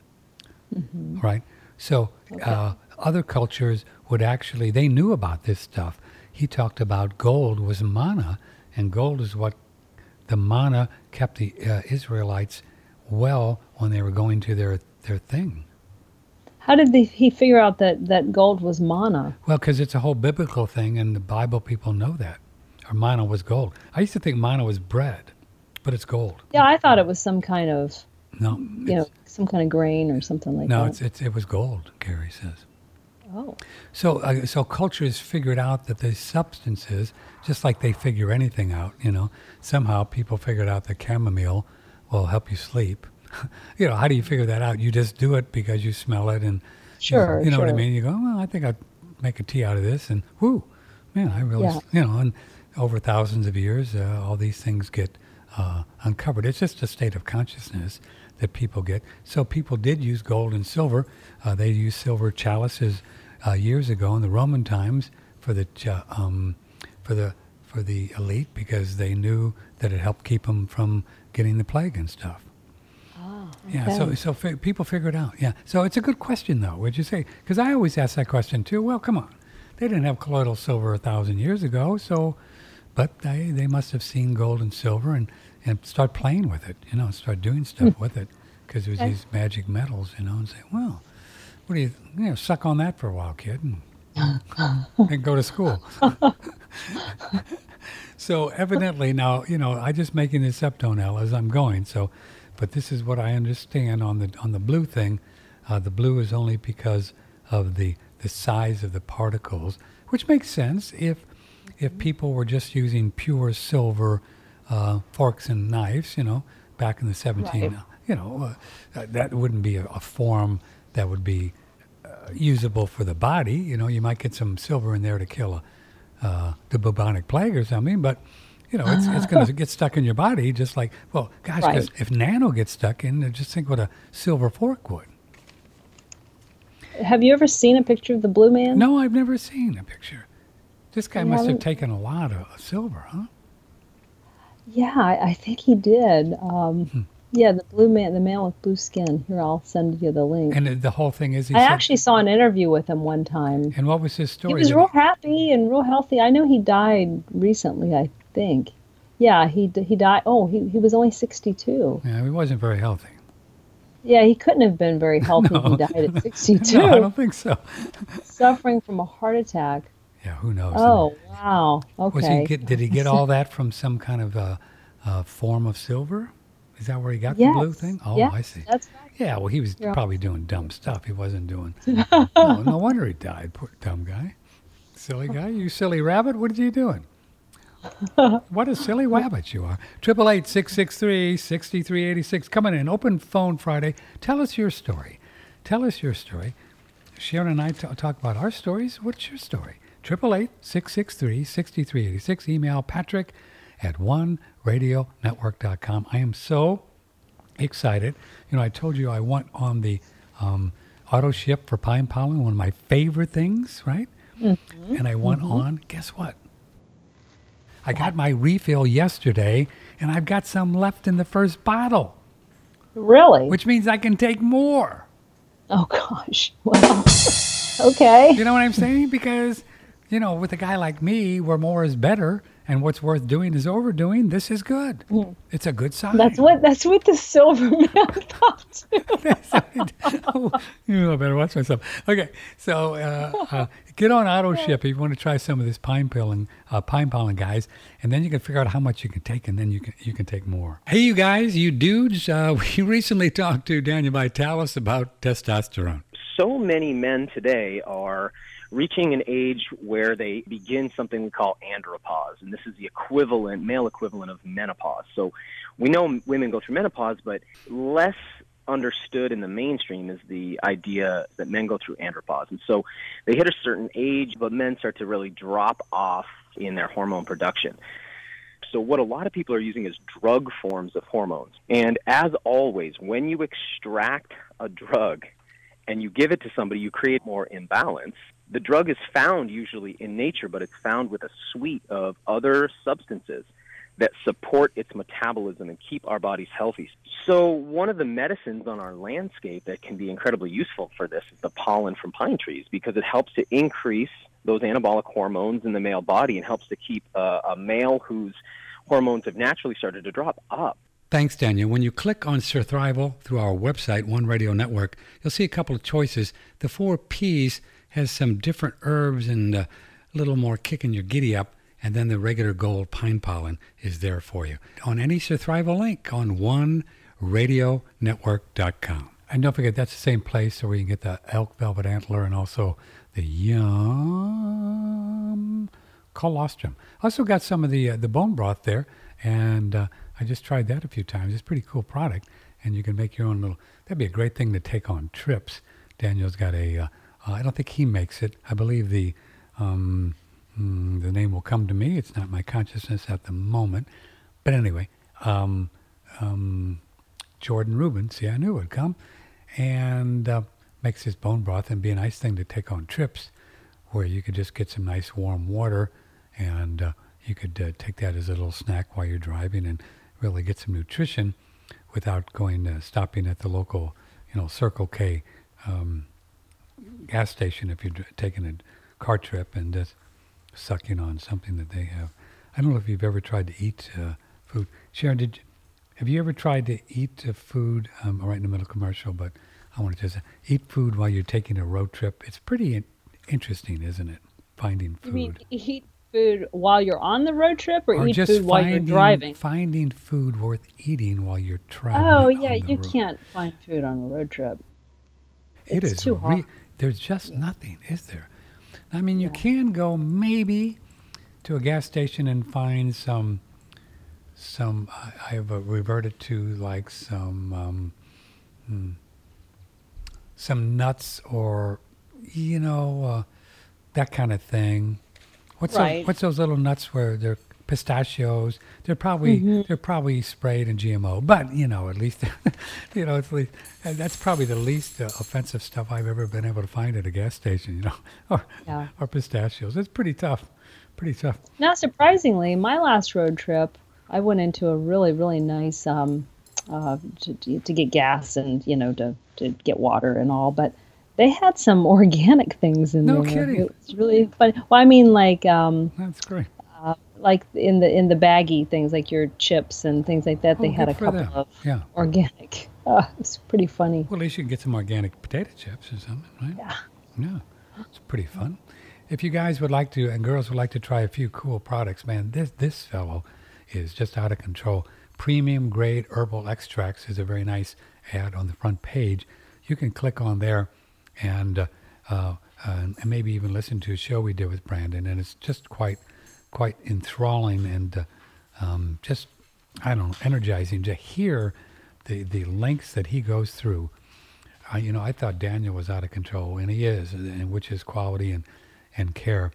[SPEAKER 2] Right. So uh, other cultures would actually they knew about this stuff. He talked about gold was mana, and gold is what the mana kept the uh, Israelites well when they were going to their their thing.
[SPEAKER 6] How did they, he figure out that, that gold was mana?
[SPEAKER 2] Well, because it's a whole biblical thing, and the Bible people know that. Or mana was gold. I used to think mana was bread, but it's gold.
[SPEAKER 6] Yeah, I thought it was some kind of,
[SPEAKER 2] No,
[SPEAKER 6] you know,
[SPEAKER 2] it's,
[SPEAKER 6] some kind of grain or something like
[SPEAKER 2] no,
[SPEAKER 6] that.
[SPEAKER 2] it's, it's it was gold. Gary says.
[SPEAKER 6] Oh,
[SPEAKER 2] So, uh, so cultures figured out that the substances, just like they figure anything out, you know, somehow people figured out that chamomile will help you sleep. You know, how do you figure that out? You just do it because you smell it, and
[SPEAKER 6] Sure,
[SPEAKER 2] you know what I
[SPEAKER 6] sure.
[SPEAKER 2] mean. You go, well, I think I'd make a tea out of this, and whoo, man, I really,
[SPEAKER 6] Yeah.
[SPEAKER 2] you know, and over thousands of years, uh, all these things get uh, uncovered. It's just a state of consciousness that people get. So people did use gold and silver. Uh, they used silver chalices uh, years ago in the Roman times for the ch- um, for the for the elite because they knew that it helped keep them from getting the plague and stuff. Yeah, so
[SPEAKER 6] okay.
[SPEAKER 2] so fi- people figure it out. Yeah, so it's a good question though. Would you say? Because I always ask that question too. Well, come on, they didn't have colloidal silver a thousand years ago, so but they they must have seen gold and silver, and and start playing with it, you know, start doing stuff with it, because there's these magic metals, you know, and say, well, what do you, you know, suck on that for a while, kid, and, and go to school. So evidently now, you know, I'm just making this up, Donell, as I'm going. So, but this is what I understand on the on the blue thing. Uh, the blue is only because of the the size of the particles, which makes sense if if people were just using pure silver uh, forks and knives, you know, back in the seventeen,
[SPEAKER 6] Right.
[SPEAKER 2] you know, uh, that wouldn't be a, a form that would be uh, usable for the body. You know, you might get some silver in there to kill a Uh, the bubonic plague or something, but you know it's it's going to get stuck in your body just like, well, gosh, 'cause
[SPEAKER 6] Right.
[SPEAKER 2] if nano gets stuck in, just think what a silver fork would.
[SPEAKER 6] Have you ever seen a picture of the Blue Man?
[SPEAKER 2] No, I've never seen a picture. This guy
[SPEAKER 6] You
[SPEAKER 2] must have
[SPEAKER 6] haven't?
[SPEAKER 2] taken a lot of silver, huh?
[SPEAKER 6] Yeah, I, I think he did. Um,
[SPEAKER 2] Hmm.
[SPEAKER 6] Yeah, the Blue Man, the man with blue skin. Here, I'll send you the link.
[SPEAKER 2] And the- the whole thing is, he
[SPEAKER 6] I
[SPEAKER 2] said,
[SPEAKER 6] actually saw an interview with him one time.
[SPEAKER 2] and what was his story?
[SPEAKER 6] He was
[SPEAKER 2] Did
[SPEAKER 6] real happy and real healthy. I know he died recently, I think. Yeah, he d- he died. Oh, he, he was only sixty-two.
[SPEAKER 2] Yeah, he wasn't very healthy.
[SPEAKER 6] Yeah, he couldn't have been very healthy if he died at sixty-two,
[SPEAKER 2] No, I don't think so.
[SPEAKER 6] suffering from a heart attack.
[SPEAKER 2] Yeah, who knows?
[SPEAKER 6] Oh, wow. Okay.
[SPEAKER 2] Was he get, did he get all that from some kind of uh, uh, form of silver? Is that where he got
[SPEAKER 6] yes.
[SPEAKER 2] the blue thing? Oh,
[SPEAKER 6] yes,
[SPEAKER 2] I see.
[SPEAKER 6] That's right.
[SPEAKER 2] Yeah, well, he was
[SPEAKER 6] Yeah.
[SPEAKER 2] probably doing dumb stuff. He wasn't doing. no, no wonder he died. Poor dumb guy. Silly guy. You silly rabbit. What are you doing? What a silly rabbit you are. Triple eight six six three sixty three eighty six. Coming in. Open phone Friday. Tell us your story. Tell us your story. Sharon and I t- talk about our stories. What's your story? Triple eight six six three sixty three eighty six. Email Patrick at one radio network dot com. I am so excited. You know, I told you I went on the um, auto ship for pine pollen, one of my favorite things, right? Mm-hmm. And I went mm-hmm. on. Guess what? I got my refill yesterday, and I've got some left in the first bottle.
[SPEAKER 6] Really?
[SPEAKER 2] Which means I can take more.
[SPEAKER 6] Oh, gosh. Well, okay.
[SPEAKER 2] You know what I'm saying? Because, you know, with a guy like me, where more is better, and what's worth doing is overdoing, this is good. Mm. It's a good sign.
[SPEAKER 6] That's what that's what the silver man thought too.
[SPEAKER 2] You know, I better watch myself. Okay, so uh, uh, get on auto ship if you want to try some of this pine pollen, uh, pine pollen, guys, and then you can figure out how much you can take, and then you can you can take more. Hey, you guys, you dudes, uh, we recently talked to Daniel Vitalis about testosterone.
[SPEAKER 4] So many men today are reaching an age where they begin something we call andropause, and this is the equivalent, male equivalent of menopause. So we know women go through menopause, but less understood in the mainstream is the idea that men go through andropause. And so they hit a certain age, but men start to really drop off in their hormone production. So what a lot of people are using is drug forms of hormones. And as always, when you extract a drug and you give it to somebody, you create more imbalance. The drug is found usually in nature, but it's found with a suite of other substances that support its metabolism and keep our bodies healthy. So one of the medicines on our landscape that can be incredibly useful for this is the pollen from pine trees, because it helps to increase those anabolic hormones in the male body and helps to keep uh, a male whose hormones have naturally started to drop up.
[SPEAKER 2] Thanks, Daniel. When you click on Surthrival through our website, One Radio Network, you'll see a couple of choices. The four Ps has some different herbs and a little more kick in your giddy up, and then the regular gold pine pollen is there for you on any Surthrival link on one radio network dot com. And don't forget, that's the same place where you can get the elk velvet antler and also the yum colostrum. Also got some of the uh, the bone broth there, and uh, I just tried that a few times. It's a pretty cool product, and you can make your own little. That'd be a great thing to take on trips. Daniel's got a. Uh, uh, I don't think he makes it. I believe the um, mm, the name will come to me. It's not my consciousness at the moment, but anyway, um, um, Jordan Rubin. See, I knew it would come, and uh, makes his bone broth and be a nice thing to take on trips, where you could just get some nice warm water, and uh, you could uh, take that as a little snack while you're driving and really get some nutrition without going uh, stopping at the local, you know, Circle K um, gas station if you're taking a car trip and just sucking on something that they have. I don't know if you've ever tried to eat uh, food. Sharon, did you, Have you ever tried to eat uh, food? Um, I'm right in the middle of commercial, but I wanted to say, eat food while you're taking a road trip. It's pretty in- interesting, isn't it? Finding food.
[SPEAKER 6] You mean eat food while you're on the road trip, or,
[SPEAKER 2] or
[SPEAKER 6] eat
[SPEAKER 2] just
[SPEAKER 6] food while
[SPEAKER 2] finding,
[SPEAKER 6] you're driving?
[SPEAKER 2] Finding food worth eating while you're traveling.
[SPEAKER 6] Oh yeah,
[SPEAKER 2] on the
[SPEAKER 6] you
[SPEAKER 2] road.
[SPEAKER 6] can't find food on a road trip.
[SPEAKER 2] It
[SPEAKER 6] It's
[SPEAKER 2] is
[SPEAKER 6] too
[SPEAKER 2] re-
[SPEAKER 6] hard.
[SPEAKER 2] There's just
[SPEAKER 6] Yeah.
[SPEAKER 2] nothing, is there? I mean, you
[SPEAKER 6] Yeah.
[SPEAKER 2] can go maybe to a gas station and find some. Some I I have uh, reverted to like some um, hmm, some nuts or you know uh, that kind of thing. What's
[SPEAKER 6] Right.
[SPEAKER 2] those, what's those little nuts where they're pistachios? They're probably
[SPEAKER 6] Mm-hmm.
[SPEAKER 2] they're probably sprayed in G M O, but you know at least you know it's least, and that's probably the least uh, offensive stuff I've ever been able to find at a gas station. You know, or
[SPEAKER 6] Yeah.
[SPEAKER 2] or pistachios. It's pretty tough, pretty tough.
[SPEAKER 6] Now, surprisingly, my last road trip, I went into a really, really nice um, uh, to, to to get gas and you know to to get water and all, but they had some organic things in
[SPEAKER 2] No
[SPEAKER 6] there.
[SPEAKER 2] kidding.
[SPEAKER 6] It was really funny. Well, I mean, like um,
[SPEAKER 2] That's great.
[SPEAKER 6] like in the in the baggy things, like your chips and things like that. They
[SPEAKER 2] Oh,
[SPEAKER 6] had a
[SPEAKER 2] good for
[SPEAKER 6] couple
[SPEAKER 2] them.
[SPEAKER 6] of
[SPEAKER 2] Yeah.
[SPEAKER 6] organic. Uh, it's pretty funny.
[SPEAKER 2] Well, at least you can get some organic potato chips or something, right?
[SPEAKER 6] Yeah.
[SPEAKER 2] Yeah, it's pretty fun. If you guys would like to, and girls would like to try a few cool products, man, this this fellow is just out of control. Premium grade herbal extracts is a very nice ad on the front page. You can click on there and uh, uh, and maybe even listen to a show we did with Brandon, and it's just quite quite enthralling and uh, um, just I don't know energizing to hear the the lengths that he goes through. I, you know, I thought Daniel was out of control, and he is, and which is quality and, and care.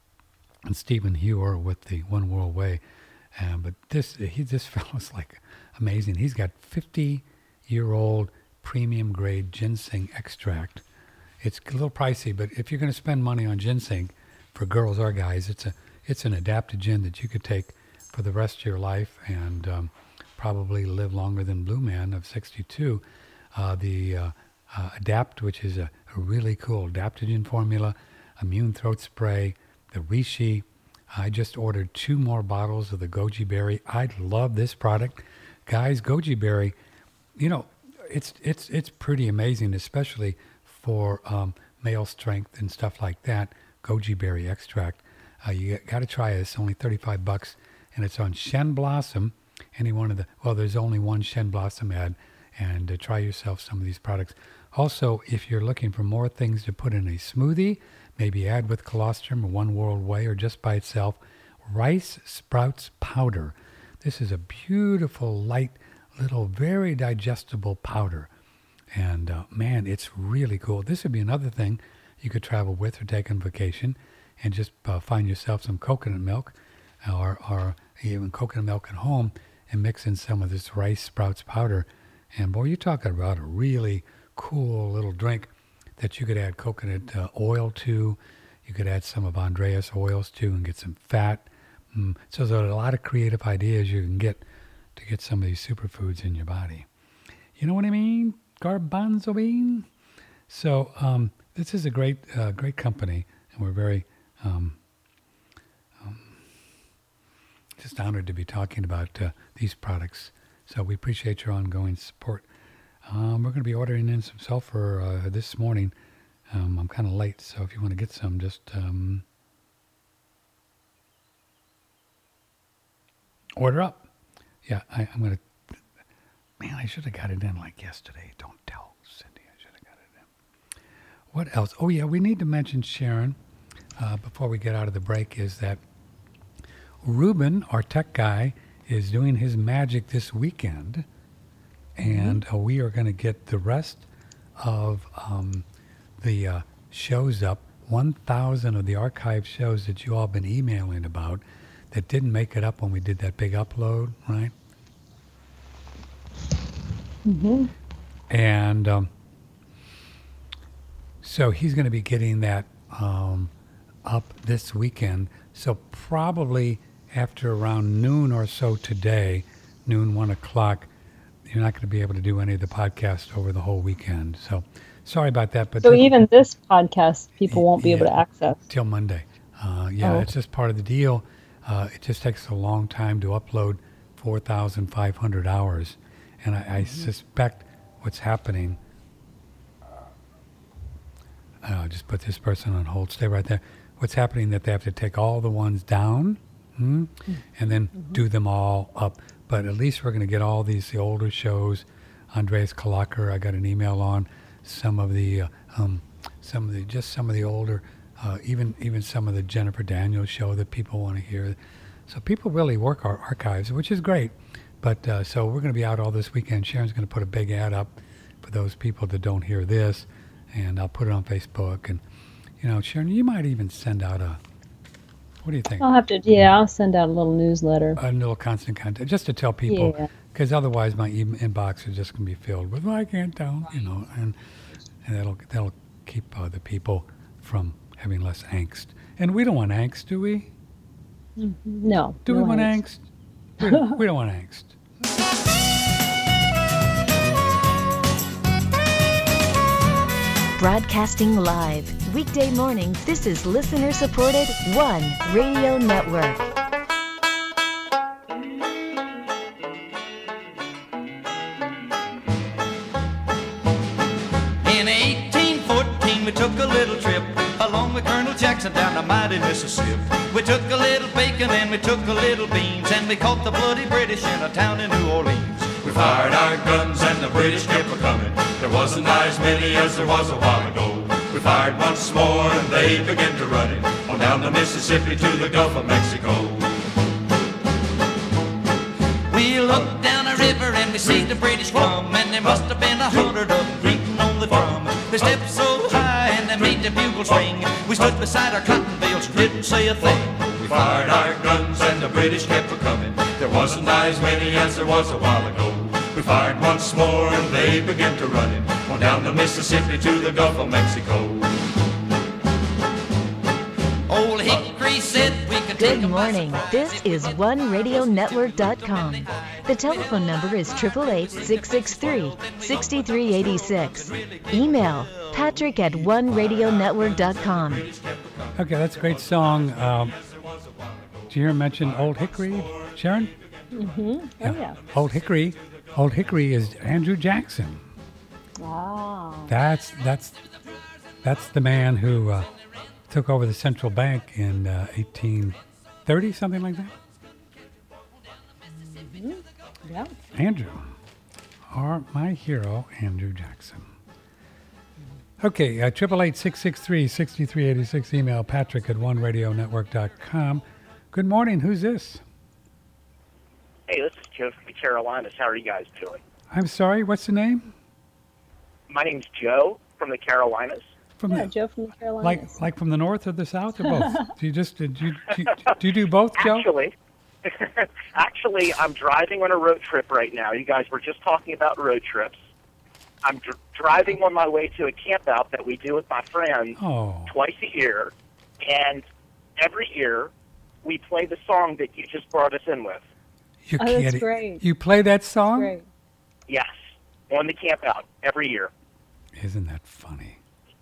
[SPEAKER 2] And Stephen Hewer with the One World Way, um, but this he this fellow's like amazing. He's got fifty-year-old premium grade ginseng extract. It's a little pricey, but if you're going to spend money on ginseng for girls or guys, it's a it's an adaptogen that you could take for the rest of your life and um, probably live longer than Blue Man of sixty-two. Uh, the uh, uh, Adapt, which is a, a really cool adaptogen formula, immune throat spray, the Reishi. I just ordered two more bottles of the Goji Berry. I love this product. Guys, Goji Berry, you know, it's it's it's pretty amazing, especially for um, male strength and stuff like that. Goji Berry extract. Uh, you got to try it. It's only thirty-five bucks, and it's on Shen Blossom. Any one of the, well, there's only one Shen Blossom ad, and uh, try yourself some of these products. Also, if you're looking for more things to put in a smoothie, maybe add with colostrum or One World Way or just by itself, rice sprouts powder. This is a beautiful, light, little, very digestible powder. And uh, man, it's really cool. This would be another thing you could travel with or take on vacation and just uh, find yourself some coconut milk or, or even coconut milk at home and mix in some of this rice sprouts powder. And boy, you're talking about a really cool little drink that you could add coconut uh, oil to. You could add some of Andreas oils to and get some fat. Mm. So there's a lot of creative ideas you can get to get some of these superfoods in your body. You know what I mean? Garbanzo bean. So um, this is a great, uh, great company, and we're very um, um, just honored to be talking about uh, these products. So we appreciate your ongoing support. Um, we're going to be ordering in some sulfur uh, this morning. Um, I'm kind of late, so if you want to get some, just um, order up. Yeah, I, I'm going to. Man, I should have got it in like yesterday. Don't tell Cindy. I should have got it in. What else? Oh, yeah, we need to mention, Sharon, uh, before we get out of the break, is that Ruben, our tech guy, is doing his magic this weekend. And uh, we are going to get the rest of um, the uh, shows up, one thousand of the archive shows that you all been emailing about that didn't make it up when we did that big upload, right?
[SPEAKER 6] Mm-hmm.
[SPEAKER 2] And um, so he's going to be getting that um, up this weekend. So probably after around noon or so today, noon, one o'clock, you're not going to be able to do any of the podcasts over the whole weekend. So sorry about that. But
[SPEAKER 6] So
[SPEAKER 2] that-
[SPEAKER 6] even this podcast, people won't be able
[SPEAKER 2] Yeah.
[SPEAKER 6] to access.
[SPEAKER 2] till Monday. Uh, yeah,
[SPEAKER 6] Oh.
[SPEAKER 2] it's just part of the deal. Uh, it just takes a long time to upload four thousand five hundred hours. And I, I mm-hmm. suspect what's happening, uh, just put this person on hold, stay right there. What's happening that they have to take all the ones down hmm, mm-hmm. and then mm-hmm. do them all up. But at least we're going to get all these, the older shows. Andreas Kalacher, I got an email on some of the, uh, um, some of the, just some of the older, uh, even even some of the Jennifer Daniels show that people want to hear. So people really work our archives, which is great. But uh, so we're going to be out all this weekend. Sharon's going to put a big ad up for those people that don't hear this, and I'll put it on Facebook. And, you know, Sharon, you might even send out a, what do you think?
[SPEAKER 6] I'll have to, yeah, I'll send out a little newsletter.
[SPEAKER 2] A little constant contact, just to tell people, because yeah. otherwise my e- inbox is just going to be filled with, well, I can't tell, you know, and, and that'll, that'll keep uh, the people from having less angst. And we don't want angst, do we?
[SPEAKER 6] No.
[SPEAKER 2] Do
[SPEAKER 6] no
[SPEAKER 2] we want
[SPEAKER 6] angst?
[SPEAKER 2] angst? We don't, we don't want angst.
[SPEAKER 5] Broadcasting live, weekday mornings, this is listener-supported One Radio Network.
[SPEAKER 7] In eighteen fourteen, we took a little trip along with Colonel Jackson down the mighty Mississippi. We took a little bacon and we took a little beans, and we caught the bloody British in a town in New Orleans.
[SPEAKER 8] We fired our guns and the British kept a-coming. There wasn't as many as there was a while ago. We fired once more and they began to run it on down the Mississippi to the Gulf of Mexico.
[SPEAKER 7] We looked down a river and we see the British come, and there must have been a hundred of them greeting on the drum. They stepped so high and they made the bugles ring. We stood beside our cotton bales and didn't say a thing.
[SPEAKER 8] We fired our guns and the British kept a-coming. There wasn't as many as there was a while ago. We fired once more and they began to run it on down the Mississippi to the Gulf of Mexico.
[SPEAKER 7] Old Hickory said we could take
[SPEAKER 5] Good morning. This is one radio network dot com. The telephone number is eight eight eight, six six three, six three eight six. Email patrick at one radio network dot com.
[SPEAKER 2] Okay, that's a great song. Um, did you hear him mention Old Hickory, Sharon?
[SPEAKER 6] Mm-hmm. Oh, yeah. yeah.
[SPEAKER 2] Old Hickory. Old Hickory is Andrew Jackson.
[SPEAKER 6] Wow.
[SPEAKER 2] That's that's that's the man who uh, took over the central bank in uh, eighteen thirty, something like that.
[SPEAKER 6] Mm-hmm. Yeah.
[SPEAKER 2] Andrew, or my hero, Andrew Jackson. Okay, uh, eight eight eight, six six three, six three eight six. Email patrick at one radio network dot com. Good morning. Who's this?
[SPEAKER 9] Hey, this is Joe from the Carolinas. How are you guys doing?
[SPEAKER 2] I'm sorry, what's the name?
[SPEAKER 9] My name's Joe from the Carolinas.
[SPEAKER 2] From
[SPEAKER 6] yeah,
[SPEAKER 2] the,
[SPEAKER 6] Joe from the Carolinas.
[SPEAKER 2] Like like from the north or the south or both? do you just did you do, you do you do both, Joe?
[SPEAKER 9] Actually, actually, I'm driving on a road trip right now. You guys were just talking about road trips. I'm dr- driving on my way to a camp out that we do with my friends
[SPEAKER 2] oh.
[SPEAKER 9] twice a year, and every year we play the song that you just brought us in with.
[SPEAKER 2] You're
[SPEAKER 6] oh,
[SPEAKER 2] kidding.
[SPEAKER 6] That's great.
[SPEAKER 2] You play that song?
[SPEAKER 6] That's great.
[SPEAKER 9] Yes, on the camp out every year.
[SPEAKER 2] Isn't that funny?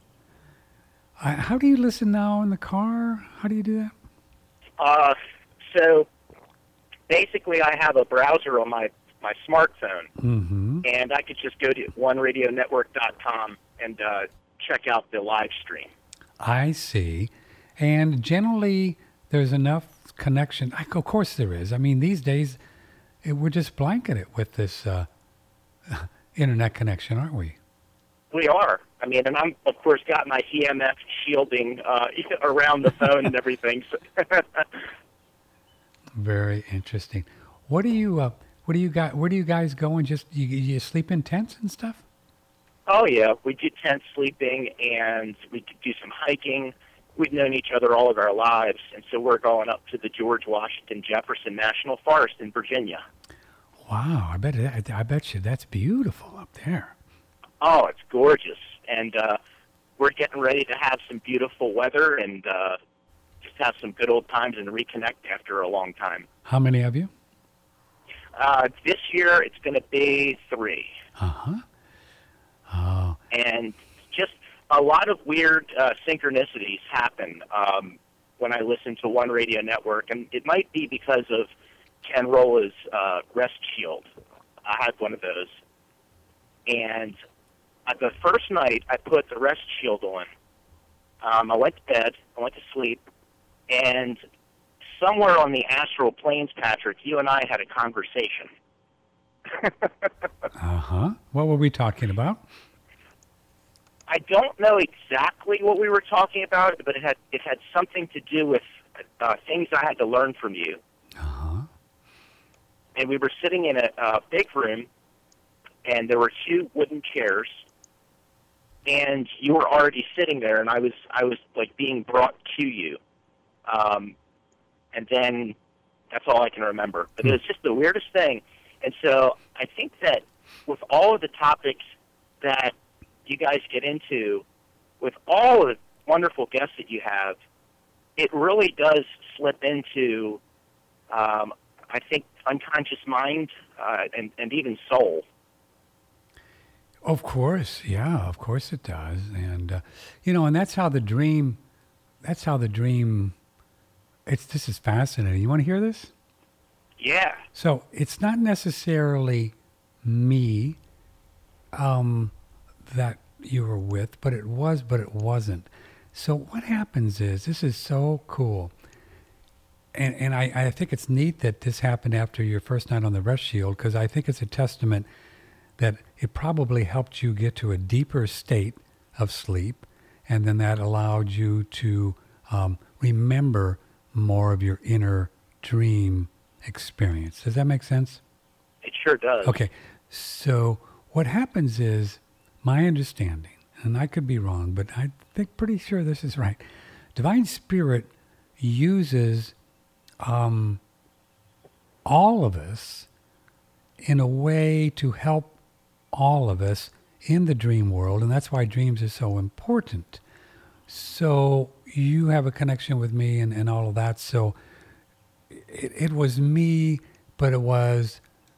[SPEAKER 2] I, how do you listen now in the car? How do you do that?
[SPEAKER 9] Uh, so basically, I have a browser on my, my smartphone,
[SPEAKER 2] mm-hmm.
[SPEAKER 9] and I could just go to one radio network dot com and uh, check out the live stream.
[SPEAKER 2] I see. And generally, there's enough connection. I, of course there is. I mean, these days, it, we're just blanketed with this uh, internet connection, aren't we?
[SPEAKER 9] We are. I mean, and I'm, of course, got my E M F shielding uh, around the phone and everything.
[SPEAKER 2] Very interesting. What do you, uh, what do you got? Where do you guys go and just you, you sleep in tents and stuff?
[SPEAKER 9] Oh yeah, we do tent sleeping and we do some hiking. We've known each other all of our lives, and so we're going up to the George Washington Jefferson National Forest in Virginia.
[SPEAKER 2] Wow, I bet it, I bet you that's beautiful up there.
[SPEAKER 9] Oh, it's gorgeous, and uh, we're getting ready to have some beautiful weather and uh, just have some good old times and reconnect after a long time.
[SPEAKER 2] How many of you?
[SPEAKER 9] Uh, this year, it's going to be three.
[SPEAKER 2] Uh-huh. Oh.
[SPEAKER 9] And just a lot of weird uh, synchronicities happen um, when I listen to One Radio Network, and it might be because of Ken Rolla's uh, Rest Shield. I had one of those. And uh, the first night I put the Rest Shield on, um, I went to bed, I went to sleep, and somewhere on the astral planes, Patrick, you and I had a conversation.
[SPEAKER 2] Uh-huh. What were we talking about?
[SPEAKER 9] I don't know exactly what we were talking about, but it had it had something to do with uh, things I had to learn from you.
[SPEAKER 2] Uh-huh.
[SPEAKER 9] And we were sitting in a, a big room, and there were two wooden chairs, and you were already sitting there, and I was I was like being brought to you, um, and then that's all I can remember. But it was just the weirdest thing, and so I think that with all of the topics that you guys get into, with all of the wonderful guests that you have, it really does slip into, um, I think, unconscious mind uh, and, and even soul.
[SPEAKER 2] Of course, yeah, of course it does. And, uh, you know, and that's how the dream, that's how the dream, it's, this is fascinating. You want to hear this?
[SPEAKER 9] Yeah.
[SPEAKER 2] So it's not necessarily me, um, that you were with, but it was, but it wasn't. So what happens is, this is so cool. And and I, I think it's neat that this happened after your first night on the Rest Shield, because I think it's a testament that it probably helped you get to a deeper state of sleep, and then that allowed you to um, remember more of your inner dream experience. Does that make sense?
[SPEAKER 9] It sure does.
[SPEAKER 2] Okay. So what happens is, my understanding, and I could be wrong, but I think pretty sure this is right. Divine Spirit uses um, all of us in a way to help all of us in the dream world, and that's why dreams are so important. So you have a connection with me and, and all of that. So it, it was me, but it was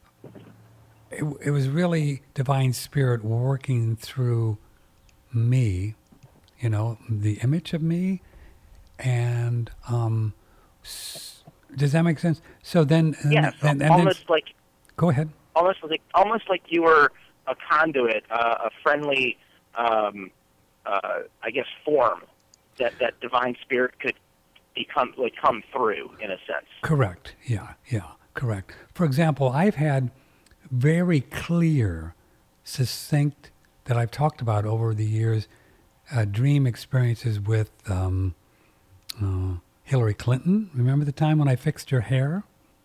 [SPEAKER 2] it, it was really Divine Spirit working through me, you know, the image of me. And um, s- does that make sense? So then,
[SPEAKER 9] Yeah, so
[SPEAKER 2] and, and
[SPEAKER 9] almost
[SPEAKER 2] then,
[SPEAKER 9] like
[SPEAKER 2] go ahead.
[SPEAKER 9] almost like almost like you were a conduit, uh, a friendly, um, uh, I guess, form that that Divine Spirit could become like come through in a sense.
[SPEAKER 2] Correct. Yeah. Yeah. Correct. For example, I've had very clear, succinct, that I've talked about over the years, uh, dream experiences with um, uh, Hillary Clinton. Remember the time when I fixed her hair?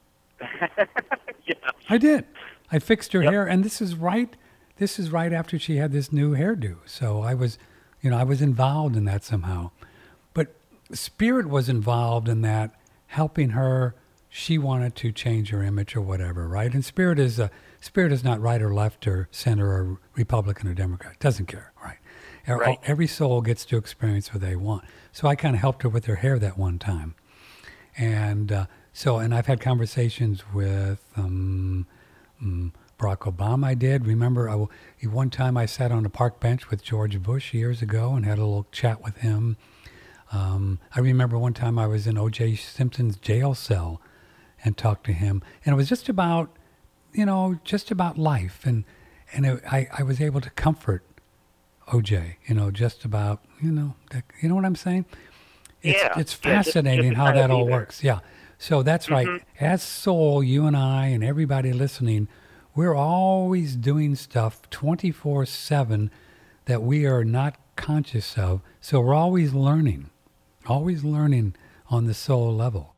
[SPEAKER 9] Yeah.
[SPEAKER 2] I did. I fixed her
[SPEAKER 9] Yep.
[SPEAKER 2] hair, and this is right. This is right after she had this new hairdo. So I was, you know, I was involved in that somehow. But Spirit was involved in that, helping her. She wanted to change her image or whatever, right? And Spirit is a Spirit is not right or left or center or Republican or Democrat. Doesn't care, right?
[SPEAKER 9] Right.
[SPEAKER 2] Every soul gets to experience what they want. So I kind of helped her with her hair that one time, and uh, so and I've had conversations with um, um, Barack Obama. I did remember I, one time I sat on a park bench with George Bush years ago and had a little chat with him. Um, I remember one time I was in O J Simpson's jail cell and talked to him, and it was just about, you know, just about life, and and it, I I was able to comfort O J, you know, just about, you know, that, you know what I'm saying? It's,
[SPEAKER 9] Yeah.
[SPEAKER 2] it's
[SPEAKER 9] Yeah, just-
[SPEAKER 2] fascinating
[SPEAKER 9] just to
[SPEAKER 2] how
[SPEAKER 9] kinda
[SPEAKER 2] that
[SPEAKER 9] be
[SPEAKER 2] all
[SPEAKER 9] there.
[SPEAKER 2] works. Yeah. So that's right. As soul, you and I and everybody listening, we're always doing stuff twenty-four seven that we are not conscious of. So we're always learning, always learning on the soul level.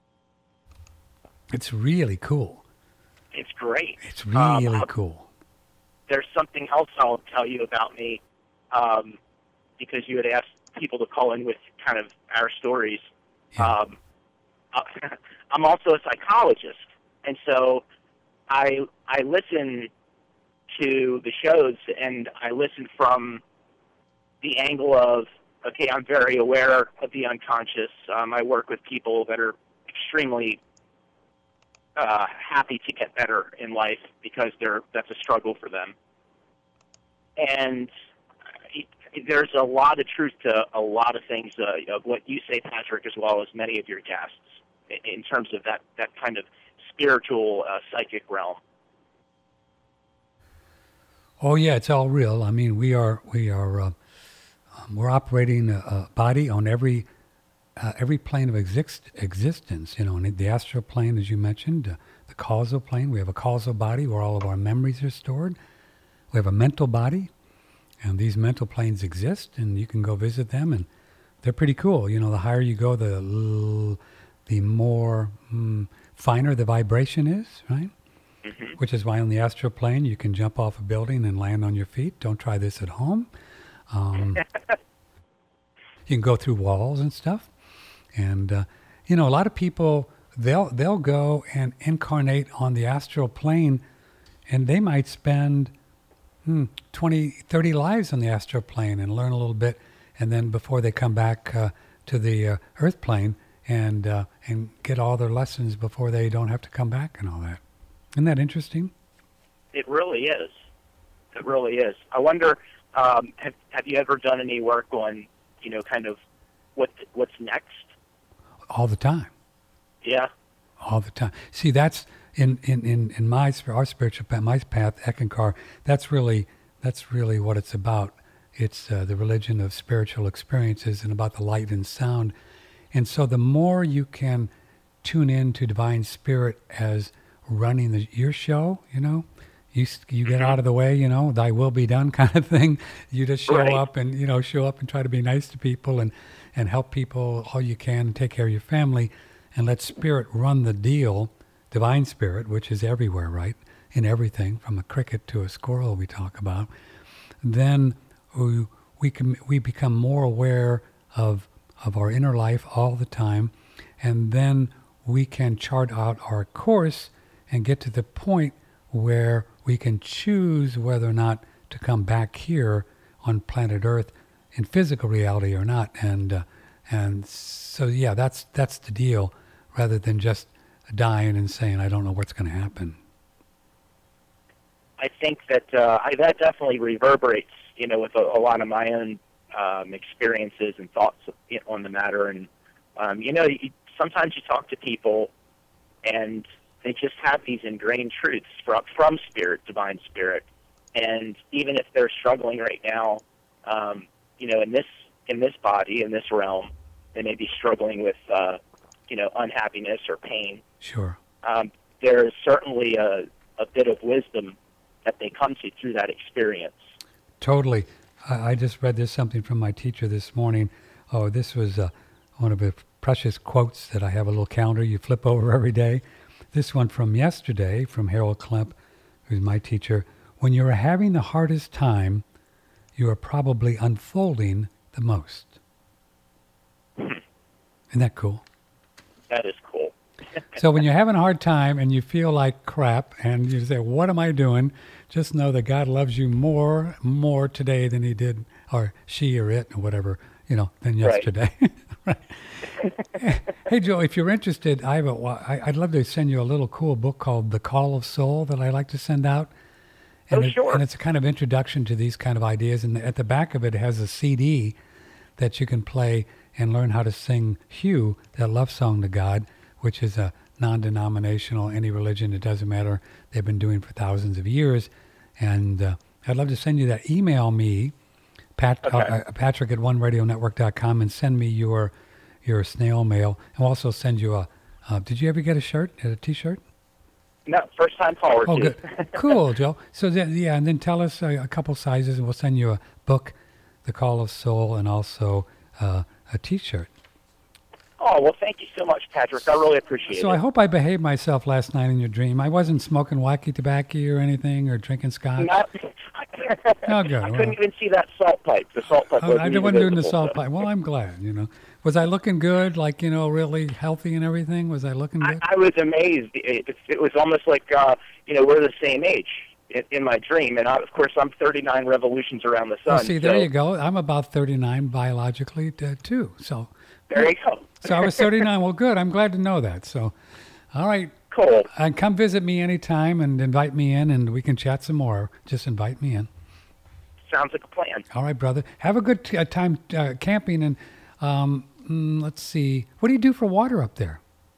[SPEAKER 2] It's really cool.
[SPEAKER 9] It's great.
[SPEAKER 2] It's really
[SPEAKER 9] Um,
[SPEAKER 2] cool.
[SPEAKER 9] There's something else I'll tell you about me, um, because you had asked people to call in with kind of our stories.
[SPEAKER 2] Yeah.
[SPEAKER 9] Um, I'm also a psychologist, and so I I listen to the shows, and I listen from the angle of, okay, I'm very aware of the unconscious. Um, I work with people that are extremely uh, happy to get better in life because they're that's a struggle for them. And there's a lot of truth to a lot of things uh, of what you say, Patrick, as well as many of your guests, in terms of that, that kind of spiritual, uh, psychic realm.
[SPEAKER 2] Oh yeah, it's all real. I mean, we are we are uh, um, we're operating a, a body on every uh, every plane of exist- existence. You know, in the astral plane, as you mentioned, uh, the causal plane. We have a causal body where all of our memories are stored. We have a mental body, and these mental planes exist, and you can go visit them, and they're pretty cool. You know, the higher you go, the l- the more mm, finer the vibration is, right? Mm-hmm. Which is why on the astral plane you can jump off a building and land on your feet. Don't try this at home. Um, you can go through walls and stuff, and uh, you know, a lot of people they'll they'll go and incarnate on the astral plane, and they might spend hmm, twenty, thirty lives on the astral plane and learn a little bit, and then before they come back uh, to the uh, earth plane and uh, and get all their lessons before they don't have to come back and all that. Isn't that interesting?
[SPEAKER 9] It really is. It really is. I wonder, um, have have you ever done any work on, you know, kind of what what's next?
[SPEAKER 2] All the time.
[SPEAKER 9] Yeah.
[SPEAKER 2] All the time. See, that's in in in, in my our spiritual path, my path, Eckankar. That's really that's really what it's about. It's uh, the religion of spiritual experiences and about the light and sound. And so, the more you can tune in to Divine Spirit as running the, your show, you know, you you get out of the way, you know, thy will be done kind of thing. You just show
[SPEAKER 9] right.
[SPEAKER 2] up and, you know, show up and try to be nice to people and, and help people all you can and take care of your family and let Spirit run the deal, Divine Spirit, which is everywhere, right, in everything, from a cricket to a squirrel we talk about. Then we, we, can, we become more aware of, of our inner life all the time, and then we can chart out our course and get to the point where we can choose whether or not to come back here on planet Earth in physical reality or not. And uh, and so, yeah, that's that's the deal, rather than just dying and saying, I don't know what's going to happen.
[SPEAKER 9] I think that uh, I, that definitely reverberates, you know, with a, a lot of my own um, experiences and thoughts on the matter. And, um, you know, you, sometimes you talk to people and they just have these ingrained truths from, from Spirit, Divine Spirit. And even if they're struggling right now, um, you know, in this in this body, in this realm, they may be struggling with, uh, you know, unhappiness or pain.
[SPEAKER 2] Sure.
[SPEAKER 9] Um, there is certainly a, a bit of wisdom that they come to through that experience.
[SPEAKER 2] Totally. I, I just read this something from my teacher this morning. Oh, this was uh, one of the precious quotes that I have a little calendar you flip over every day. This one from yesterday from Harold Klemp, who's my teacher. When you are having the hardest time, you are probably unfolding the most. Isn't that cool?
[SPEAKER 9] That is cool.
[SPEAKER 2] So when you're having a hard time and you feel like crap and you say, what am I doing? Just know that God loves you more, more today than he did, or she or it or whatever, you know, than yesterday. Right. Hey, Joe, if you're interested, I have a, I, I'd love to send you a little cool book called The Call of Soul that I like to send out. And
[SPEAKER 9] oh,
[SPEAKER 2] it,
[SPEAKER 9] sure.
[SPEAKER 2] And it's a kind of introduction to these kind of ideas. And at the back of it has a C D that you can play and learn how to sing Hugh, that love song to God, which is a non-denominational, any religion, it doesn't matter. They've been doing for thousands of years. And uh, I'd love to send you that. Email me, Pat,
[SPEAKER 9] okay.
[SPEAKER 2] uh, Patrick at one radio network dot com, and send me your your snail mail. And we'll also send you a, uh, did you ever get a shirt, a T-shirt?
[SPEAKER 9] No, first time caller.
[SPEAKER 2] Oh,
[SPEAKER 9] too.
[SPEAKER 2] good. Cool, Joe. So, then, yeah, and then tell us a, a couple sizes, and we'll send you a book, The Call of Soul, and also uh, a T-shirt.
[SPEAKER 9] Oh, well, thank you so much, Patrick. I really appreciate
[SPEAKER 2] so
[SPEAKER 9] it.
[SPEAKER 2] So I hope I behaved myself last night in your dream. I wasn't smoking wacky tobacco or anything or drinking scotch.
[SPEAKER 9] Not,
[SPEAKER 2] oh, good.
[SPEAKER 9] I
[SPEAKER 2] well,
[SPEAKER 9] couldn't even see that salt pipe. The salt pipe
[SPEAKER 2] oh,
[SPEAKER 9] wasn't
[SPEAKER 2] I
[SPEAKER 9] even
[SPEAKER 2] wasn't doing the
[SPEAKER 9] visible,
[SPEAKER 2] salt
[SPEAKER 9] so.
[SPEAKER 2] pipe. Well, I'm glad, you know. Was I looking good, like, you know, really healthy and everything? Was I looking good?
[SPEAKER 9] I, I was amazed. It, it, it was almost like, uh, you know, we're the same age in, in my dream. And, I, of course, I'm thirty-nine revolutions around the sun.
[SPEAKER 2] Well, see, there
[SPEAKER 9] so.
[SPEAKER 2] you go. I'm about thirty-nine biologically, t- too. So
[SPEAKER 9] There you go.
[SPEAKER 2] So I was thirty-nine. Well, good. I'm glad to know that. So, all right.
[SPEAKER 9] Cool.
[SPEAKER 2] And come visit me anytime and invite me in, and we can chat some more. Just invite me in.
[SPEAKER 9] Sounds like a plan.
[SPEAKER 2] All right, brother. Have a good t- uh, time uh, camping. And um, mm, let's see. What do you do for water up there?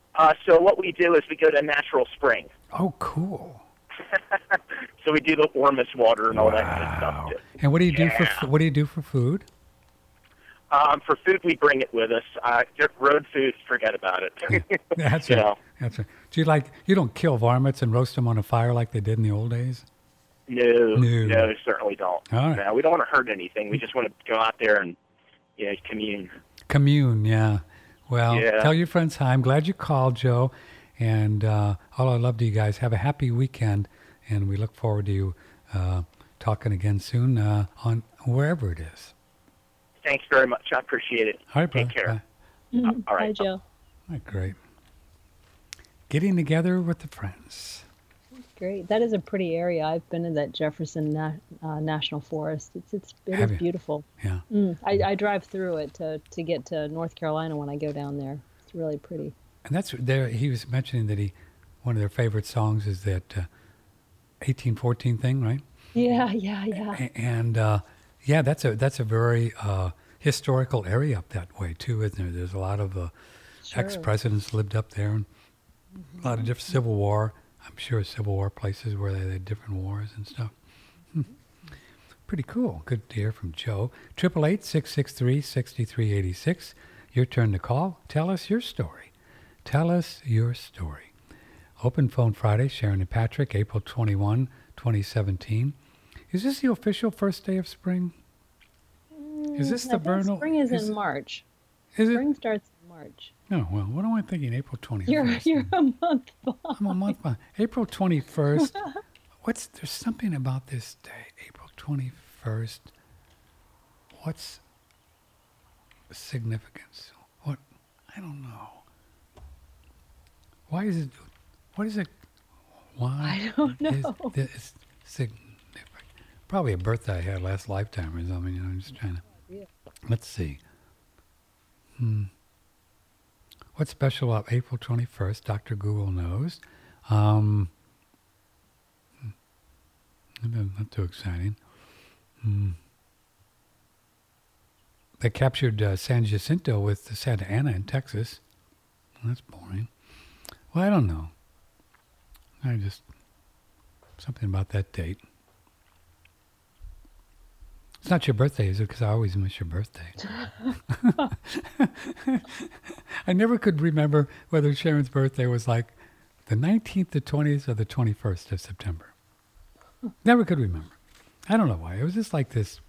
[SPEAKER 9] Uh, so what we do is we go to Natural Spring.
[SPEAKER 2] Oh, cool.
[SPEAKER 9] So we do the warmest water and all
[SPEAKER 2] Wow.
[SPEAKER 9] that kind of stuff. Too.
[SPEAKER 2] And what do you do
[SPEAKER 9] Yeah.
[SPEAKER 2] for what do you do for food?
[SPEAKER 9] Um, for food, we bring it with us. Uh, road food, forget about it.
[SPEAKER 2] That's
[SPEAKER 9] you
[SPEAKER 2] right.
[SPEAKER 9] know.
[SPEAKER 2] That's right. Do you like you don't kill varmints and roast them on a fire like they did in the old days?
[SPEAKER 9] No,
[SPEAKER 2] No.
[SPEAKER 9] no, certainly don't.
[SPEAKER 2] All right.
[SPEAKER 9] No, we don't want to hurt anything. We just want to go out there and you know, commune.
[SPEAKER 2] Commune, yeah. Well,
[SPEAKER 9] Yeah.
[SPEAKER 2] tell your friends hi. I'm glad you called, Joe. And uh, all I love to you guys. Have a happy weekend, and we look forward to you uh, talking again soon uh, on wherever it is.
[SPEAKER 9] Thanks very much. I appreciate it.
[SPEAKER 2] All right, brother.
[SPEAKER 9] Take care.
[SPEAKER 2] Bye.
[SPEAKER 9] Uh, all right.
[SPEAKER 6] Hi, Joe.
[SPEAKER 2] All right, great. Getting together with the friends.
[SPEAKER 6] Great. That is a pretty area. I've been in that Jefferson Na- uh, National Forest. It's it's it
[SPEAKER 2] Have
[SPEAKER 6] is
[SPEAKER 2] you?
[SPEAKER 6] beautiful.
[SPEAKER 2] Yeah.
[SPEAKER 6] Mm, I, I drive through it to to get to North Carolina when I go down there. It's really pretty.
[SPEAKER 2] And that's there. He was mentioning that he, one of their favorite songs is that uh, eighteen fourteen thing, right?
[SPEAKER 6] Yeah, yeah, yeah.
[SPEAKER 2] A- And uh, yeah, that's a that's a very uh, historical area up that way too, isn't there? There's a lot of uh,
[SPEAKER 6] Sure.
[SPEAKER 2] ex-presidents lived up there, and a lot of different Civil War. I'm sure Civil War places where they had different wars and stuff. Hmm. Pretty cool. Good to hear from Joe. Triple eight six six three sixty three eighty six. Your turn to call. Tell us your story. Tell us your story. Open Phone Friday, Sharon and Patrick, April twenty-first, twenty seventeen. Is this the official first day of spring? Is this
[SPEAKER 6] Mm,
[SPEAKER 2] the
[SPEAKER 6] I think
[SPEAKER 2] vernal?
[SPEAKER 6] Spring is,
[SPEAKER 2] is,
[SPEAKER 6] in March.
[SPEAKER 2] Is it?
[SPEAKER 6] Spring starts in March.
[SPEAKER 2] No, well, what am I thinking? April twenty-first.
[SPEAKER 6] You're you're a month behind.
[SPEAKER 2] I'm a month behind. April twenty-first. What's there's something about this day, April twenty-first. What's the significance? What? I don't know. Why is it? What is it? Why?
[SPEAKER 6] I don't
[SPEAKER 2] Is
[SPEAKER 6] know.
[SPEAKER 2] this significant? Probably a birthday I had last lifetime or something. You know, I'm just trying to. Let's see. Hmm. What's special about April twenty-first? Doctor Google knows. Um, hmm, not too exciting. Hmm. They captured uh, San Jacinto with Santa Ana in Texas. Well, that's boring. Well, I don't know. I just, something about that date. It's not your birthday, is it? Because I always miss your birthday. I never could remember whether Sharon's birthday was like the nineteenth, the twentieth, or the twenty-first of September. Never could remember. I don't know why. It was just like this.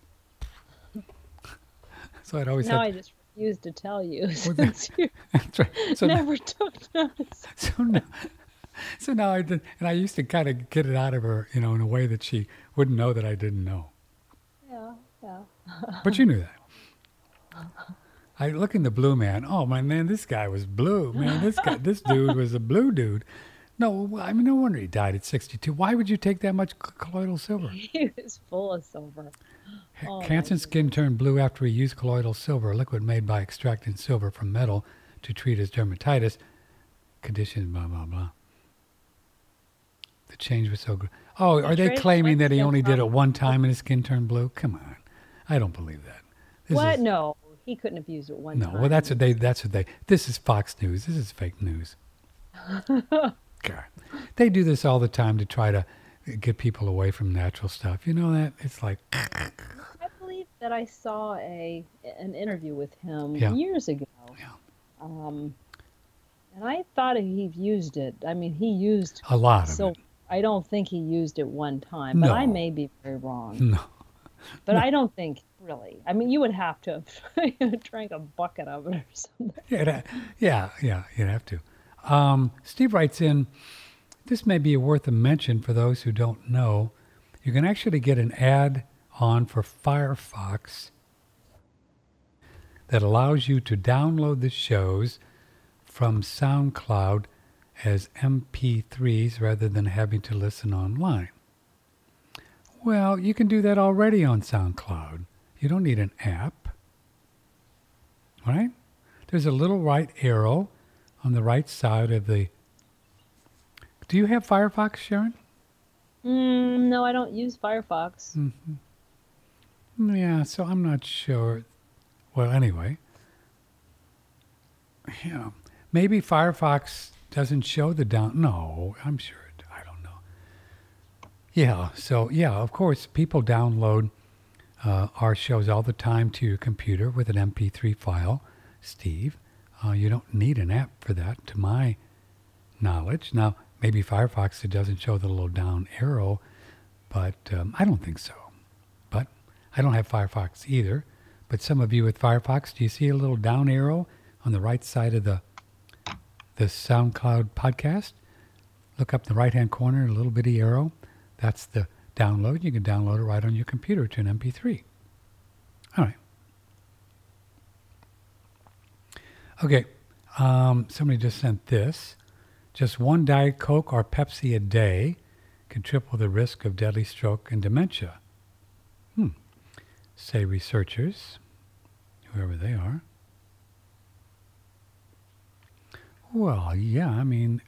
[SPEAKER 2] So I'd always
[SPEAKER 6] Now
[SPEAKER 2] had...
[SPEAKER 6] I just refuse to tell you
[SPEAKER 2] the-
[SPEAKER 6] since you
[SPEAKER 2] That's right. So now-
[SPEAKER 6] never took notice.
[SPEAKER 2] So now, so now I did, and I used to kind of get it out of her, you know, in a way that she wouldn't know that I didn't know.
[SPEAKER 6] Yeah, yeah.
[SPEAKER 2] But you knew that. I look in the blue man. Oh my man, this guy was blue. Man, this guy, this dude was a blue dude. No, I mean, no wonder he died at sixty-two. Why would you take that much c- colloidal silver?
[SPEAKER 6] He was full of silver. Oh, my
[SPEAKER 2] Kanson's skin turned blue after he used colloidal silver, a liquid made by extracting silver from metal to treat his dermatitis condition. Blah blah blah. The change was so good. Oh, are they
[SPEAKER 6] trace
[SPEAKER 2] claiming that he
[SPEAKER 6] went
[SPEAKER 2] only did it
[SPEAKER 6] from-
[SPEAKER 2] one time and his skin turned blue? Come on, I don't believe that. This
[SPEAKER 6] What?
[SPEAKER 2] is-
[SPEAKER 6] No, he couldn't have used it one
[SPEAKER 2] No,
[SPEAKER 6] time.
[SPEAKER 2] well, that's what they. That's what they. This is Fox News. This is fake news. God, they do this all the time to try to get people away from natural stuff. You know that? It's like,
[SPEAKER 6] I believe that I saw a an interview with him
[SPEAKER 2] Yeah.
[SPEAKER 6] years ago.
[SPEAKER 2] Yeah.
[SPEAKER 6] Um, and I thought he used it. I mean, he used
[SPEAKER 2] a lot of
[SPEAKER 6] silver.
[SPEAKER 2] it.
[SPEAKER 6] I don't think he used it one time, but I
[SPEAKER 2] No.
[SPEAKER 6] may be very wrong.
[SPEAKER 2] No.
[SPEAKER 6] But I don't think really. I mean, you would have to have drank a bucket of it or something.
[SPEAKER 2] Yeah, that- yeah, yeah, you'd have to. Um, Steve writes in, this may be worth a mention for those who don't know. You can actually get an ad on for Firefox that allows you to download the shows from SoundCloud as M P threes rather than having to listen online. Well, you can do that already on SoundCloud. You don't need an app, right? There's a little right arrow on the right side of the... Do you have Firefox, Sharon?
[SPEAKER 6] Mm, no, I don't use Firefox.
[SPEAKER 2] Mm-hmm. Yeah, so I'm not sure. Well, anyway. Yeah. maybe Firefox doesn't show the down. No, I'm sure. It, I don't know. Yeah. So yeah, of course, people download uh, our shows all the time to your computer with an M P three file, Steve. Uh, you don't need an app for that, to my knowledge. Now, maybe Firefox, it doesn't show the little down arrow, but um, I don't think so. But I don't have Firefox either. But some of you with Firefox, do you see a little down arrow on the right side of the the SoundCloud podcast? Look up in the right-hand corner, a little bitty arrow. That's the download. You can download it right on your computer to an M P three. All right. Okay, um, somebody just sent this. Just one Diet Coke or Pepsi a day can triple the risk of deadly stroke and dementia. Hmm. Say researchers, whoever they are. Well, yeah, I mean,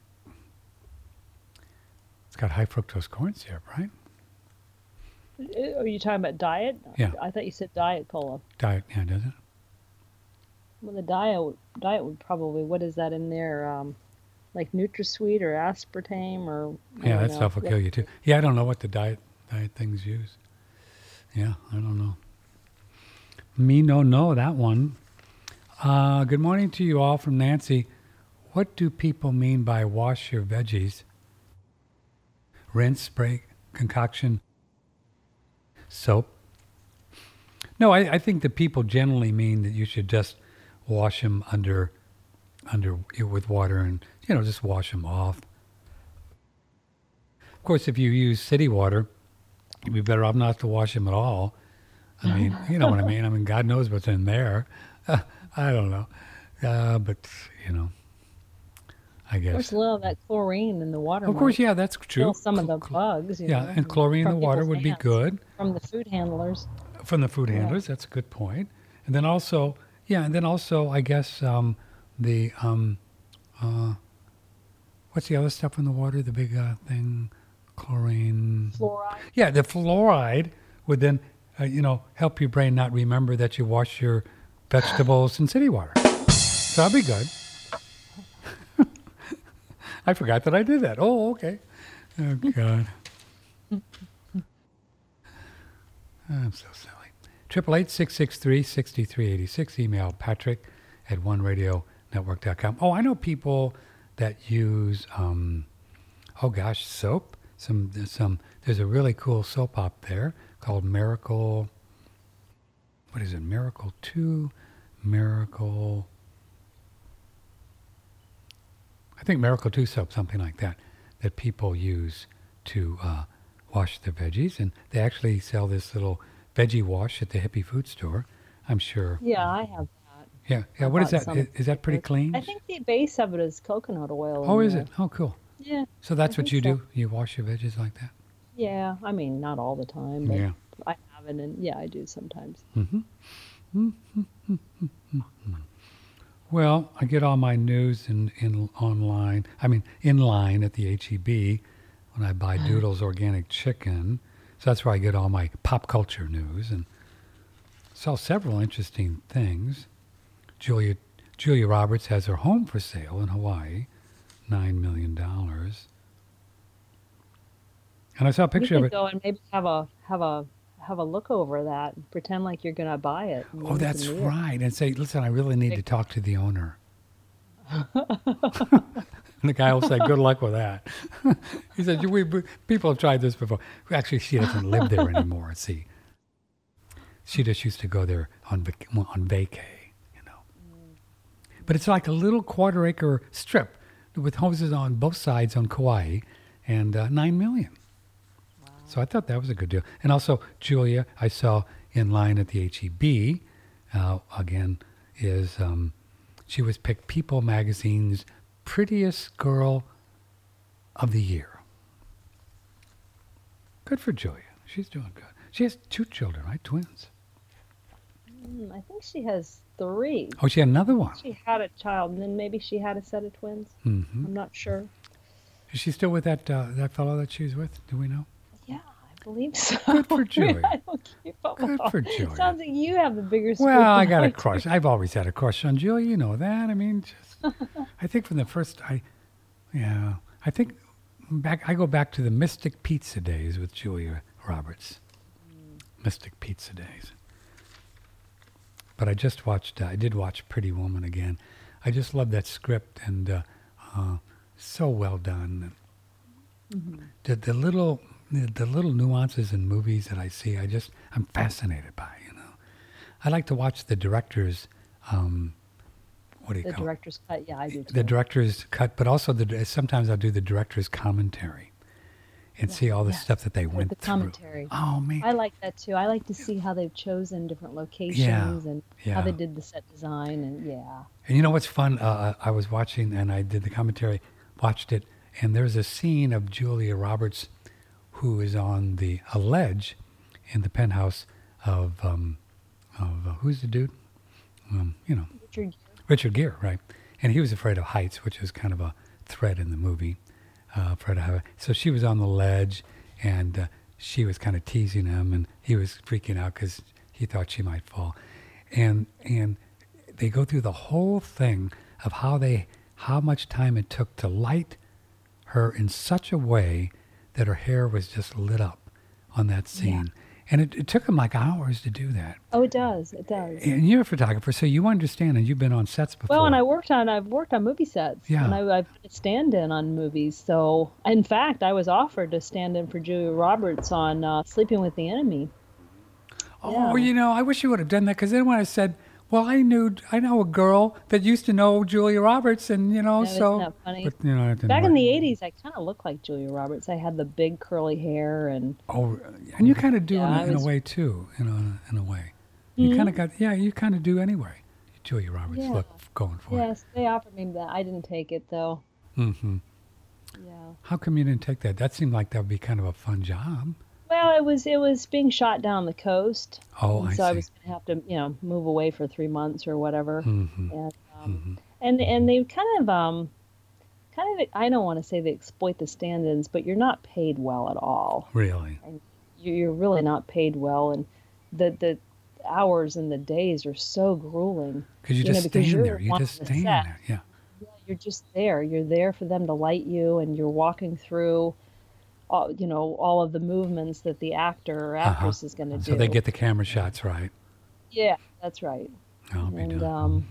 [SPEAKER 2] it's got high fructose corn syrup, right?
[SPEAKER 6] Are you talking about diet?
[SPEAKER 2] Yeah.
[SPEAKER 6] I thought you said diet cola.
[SPEAKER 2] Diet, yeah, does it?
[SPEAKER 6] Well, the diet diet would probably, what is that in there? Um, like NutraSweet or aspartame or...
[SPEAKER 2] Yeah, that
[SPEAKER 6] know.
[SPEAKER 2] stuff will kill you too. Yeah, I don't know what the diet diet things use. Yeah, I don't know. Me no know that one. Uh, good morning to you all from Nancy. What do people mean by wash your veggies? Rinse, spray, concoction, soap? No, I, I think that people generally mean that you should just wash them under, under with water and, you know, just wash them off. Of course, if you use city water, you'd be better off not to wash them at all. I mean, you know what I mean? I mean, God knows what's in there. Uh, I don't know. Uh, but, you know, I guess.
[SPEAKER 6] Of course, a little of that chlorine in the water.
[SPEAKER 2] Of course, yeah, that's true.
[SPEAKER 6] Kill some of the bugs. You
[SPEAKER 2] yeah,
[SPEAKER 6] know,
[SPEAKER 2] and chlorine in the water would be
[SPEAKER 6] hands,
[SPEAKER 2] good.
[SPEAKER 6] From the food handlers.
[SPEAKER 2] From the food handlers, yeah. That's a good point. And then also, yeah, and then also, I guess, um, the, um, uh, what's the other stuff in the water, the big uh, thing? Chlorine.
[SPEAKER 6] Fluoride. Yeah,
[SPEAKER 2] the fluoride would then, uh, you know, help your brain not remember that you wash your vegetables in city water. So that'd be good. I forgot that I did that. Oh, okay. Oh, God. I'm so silly. Triple eight six six three sixty three eighty six. Email Patrick at one radio network dot com. Oh, I know people that use, um, oh gosh, soap. Some, there's some. There's a really cool soap out there called Miracle. What is it? Miracle Two, Miracle. I think Miracle Two soap, something like that, that people use to uh, wash their veggies, and they actually sell this little veggie wash at the hippie food store. I'm sure.
[SPEAKER 6] Yeah, I have that.
[SPEAKER 2] Yeah, yeah.
[SPEAKER 6] I
[SPEAKER 2] what is that?
[SPEAKER 6] some-
[SPEAKER 2] Is, is that pretty clean?
[SPEAKER 6] I think the base of it is coconut oil.
[SPEAKER 2] Oh,
[SPEAKER 6] in
[SPEAKER 2] is
[SPEAKER 6] there.
[SPEAKER 2] it? Oh, cool.
[SPEAKER 6] Yeah.
[SPEAKER 2] So that's
[SPEAKER 6] I
[SPEAKER 2] what
[SPEAKER 6] think
[SPEAKER 2] you
[SPEAKER 6] so.
[SPEAKER 2] do? You wash your veggies like that?
[SPEAKER 6] Yeah, I mean, not all the time, but
[SPEAKER 2] Yeah.
[SPEAKER 6] I have it, and yeah, I do sometimes.
[SPEAKER 2] Mm-hmm. Well, I get all my news in, in online. I mean, in line at the H E B when I buy Doodle's organic chicken. So that's where I get all my pop culture news and saw several interesting things. Julia Julia Roberts has her home for sale in Hawaii, nine million dollars. And I saw a picture
[SPEAKER 6] you
[SPEAKER 2] of
[SPEAKER 6] could
[SPEAKER 2] it.
[SPEAKER 6] go and maybe have a have a have a look over that and pretend like you're going to buy it. and
[SPEAKER 2] Oh,
[SPEAKER 6] then you
[SPEAKER 2] that's
[SPEAKER 6] can read it.
[SPEAKER 2] right. And say, listen, I really need to talk to the owner. And the guy will say, good luck with that. He said, we, we, people have tried this before. Actually, she doesn't live there anymore, see. She just used to go there on vac- on vacay, you know. But it's like a little quarter acre strip with houses on both sides on Kauai and uh, nine million. So I thought that was a good deal. And also, Julia, I saw in line at the H E B, uh, again, is um, she was picked People Magazine's prettiest girl of the year. Good for Julia. She's doing good. She has two children, right? Twins.
[SPEAKER 6] Mm, I think she has three.
[SPEAKER 2] Oh, she had another one.
[SPEAKER 6] She had a child, and then maybe she had a set of twins.
[SPEAKER 2] Mm-hmm.
[SPEAKER 6] I'm not sure.
[SPEAKER 2] Is she still with that uh, that fellow that she's with? Do we know?
[SPEAKER 6] Yeah, believe so.
[SPEAKER 2] Good for Julia.
[SPEAKER 6] I don't keep up with
[SPEAKER 2] Good
[SPEAKER 6] all-
[SPEAKER 2] for Julia.
[SPEAKER 6] Sounds like you have the bigger scoop
[SPEAKER 2] Well, I
[SPEAKER 6] than
[SPEAKER 2] got a
[SPEAKER 6] do.
[SPEAKER 2] crush. I've always had a crush on Julia. You know that. I mean, just I think from the first, I, yeah, I think back. I go back to the Mystic Pizza days with Julia Roberts. Mystic Pizza days. But I just watched. Uh, I did watch Pretty Woman again. I just love that script and uh, uh, so well done.
[SPEAKER 6] Mm-hmm.
[SPEAKER 2] The the little the, the little nuances in movies that I see, I just I'm fascinated by. You know, I like to watch the director's. Um, what do you
[SPEAKER 6] The
[SPEAKER 2] call it?
[SPEAKER 6] director's cut. Yeah, I do too.
[SPEAKER 2] The director's cut, but also the sometimes I'll do the director's commentary, and
[SPEAKER 6] Yeah,
[SPEAKER 2] see all the
[SPEAKER 6] yeah.
[SPEAKER 2] stuff that they
[SPEAKER 6] With
[SPEAKER 2] went
[SPEAKER 6] the
[SPEAKER 2] through.
[SPEAKER 6] commentary.
[SPEAKER 2] Oh man,
[SPEAKER 6] I like that too. I like to see how they've chosen different locations and
[SPEAKER 2] yeah.
[SPEAKER 6] how they did the set design and yeah.
[SPEAKER 2] And you know what's fun? Uh, I was watching, and I did the commentary, watched it, and there's a scene of Julia Roberts, who is on the a ledge, in the penthouse of um, of uh, who's the dude? Um, you know,
[SPEAKER 6] Richard.
[SPEAKER 2] Richard Gere, right? And he was afraid of heights, which is kind of a thread in the movie. Uh, afraid of heights. So she was on the ledge, and uh, she was kind of teasing him, and he was freaking out because he thought she might fall. And and they go through the whole thing of how they how much time it took to light her in such a way that her hair was just lit up on that scene. And it, it took them like hours to do that.
[SPEAKER 6] Oh, it does. It does.
[SPEAKER 2] And you're a photographer, so you understand, and you've been on sets before.
[SPEAKER 6] Well, and I worked on I've worked on movie sets,
[SPEAKER 2] Yeah.
[SPEAKER 6] and I, I've been a stand-in on movies. So, in fact, I was offered to stand in for Julia Roberts on uh, Sleeping with the Enemy.
[SPEAKER 2] Oh, you know, I wish you would have done that, because then when I said, well, I knew, I know a girl that used to know Julia Roberts, and, you know,
[SPEAKER 6] No,
[SPEAKER 2] so.
[SPEAKER 6] isn't that funny?
[SPEAKER 2] But, you know, it didn't
[SPEAKER 6] Back
[SPEAKER 2] work.
[SPEAKER 6] in the eighties, I kind of looked like Julia Roberts. I had the big curly hair and.
[SPEAKER 2] Oh, and you kind of do
[SPEAKER 6] Yeah,
[SPEAKER 2] in, a,
[SPEAKER 6] I
[SPEAKER 2] in a
[SPEAKER 6] was-
[SPEAKER 2] way, too, you know, in a, in a way. You
[SPEAKER 6] Mhm.
[SPEAKER 2] kind of got, yeah, you kind of do anyway. Julia Roberts,
[SPEAKER 6] Yeah.
[SPEAKER 2] look, going for
[SPEAKER 6] Yes, they offered me that. I didn't take it though.
[SPEAKER 2] it. Mm-hmm.
[SPEAKER 6] Yeah.
[SPEAKER 2] How come you didn't take that? That seemed like that would be kind of a fun job.
[SPEAKER 6] Well, it was it was being shot down the coast.
[SPEAKER 2] Oh,
[SPEAKER 6] and
[SPEAKER 2] I
[SPEAKER 6] so I
[SPEAKER 2] see.
[SPEAKER 6] was gonna have to, you know, move away for three months or whatever.
[SPEAKER 2] Mhm.
[SPEAKER 6] And um,
[SPEAKER 2] Mhm.
[SPEAKER 6] and and they kind of um, kind of I don't want to say they exploit the stand-ins, but you're not paid well at all.
[SPEAKER 2] Really?
[SPEAKER 6] And you- you're really not paid well, and the the hours and the days are so grueling.
[SPEAKER 2] Because you
[SPEAKER 6] know,
[SPEAKER 2] just
[SPEAKER 6] because
[SPEAKER 2] stand
[SPEAKER 6] you're
[SPEAKER 2] there. You
[SPEAKER 6] on
[SPEAKER 2] just
[SPEAKER 6] the
[SPEAKER 2] stand
[SPEAKER 6] set.
[SPEAKER 2] there. Yeah.
[SPEAKER 6] Yeah, you're just there. You're there for them to light you, and you're walking through, all, you know, all of the movements that the actor or actress
[SPEAKER 2] Uh-huh.
[SPEAKER 6] is going to do.
[SPEAKER 2] So they get the camera shots right.
[SPEAKER 6] Yeah, that's right.
[SPEAKER 2] I'll be
[SPEAKER 6] And
[SPEAKER 2] done.
[SPEAKER 6] um,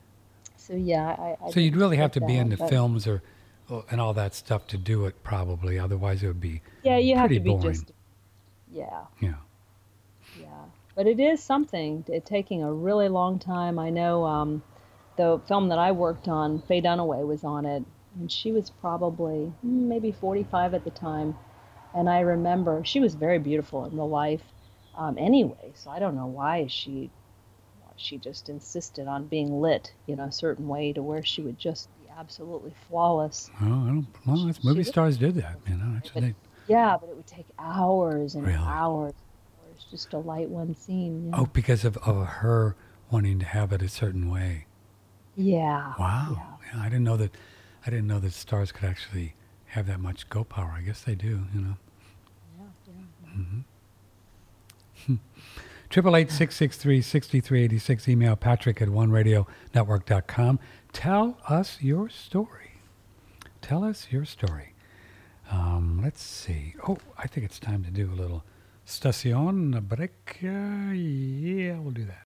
[SPEAKER 6] so yeah, I. I
[SPEAKER 2] So you'd
[SPEAKER 6] didn't
[SPEAKER 2] really have
[SPEAKER 6] take
[SPEAKER 2] to be
[SPEAKER 6] that,
[SPEAKER 2] into
[SPEAKER 6] but-
[SPEAKER 2] films or or- and all that stuff to do it, probably. Otherwise, it would be
[SPEAKER 6] Yeah, you have
[SPEAKER 2] pretty
[SPEAKER 6] to be
[SPEAKER 2] boring.
[SPEAKER 6] just. Yeah,
[SPEAKER 2] Yeah.
[SPEAKER 6] yeah, but it is something. It taking a really long time. I know um, the film that I worked on, Faye Dunaway was on it, and she was probably mm, maybe forty-five at the time. And I remember she was very beautiful in real life, um, anyway. So I don't know why she, she just insisted on being lit, you know, a certain way to where she would just be absolutely flawless.
[SPEAKER 2] Well, I don't, well, that's,
[SPEAKER 6] She
[SPEAKER 2] movie
[SPEAKER 6] was-
[SPEAKER 2] stars did that, you know. That's what they,
[SPEAKER 6] Yeah, but it would take hours and
[SPEAKER 2] Really?
[SPEAKER 6] hours, hours just to light one scene. Yeah.
[SPEAKER 2] oh, because of, of her wanting to have it a certain way.
[SPEAKER 6] Yeah.
[SPEAKER 2] Wow. Yeah, I didn't know that. I didn't know that stars could actually have that much go power. I guess they do. You know. Triple eight six six three sixty three eighty six. Email Patrick at one radio network dot com. Tell us your story. Tell us your story. Um, let's see. Oh, I think it's time to do a little station break. Uh, yeah, we'll do that.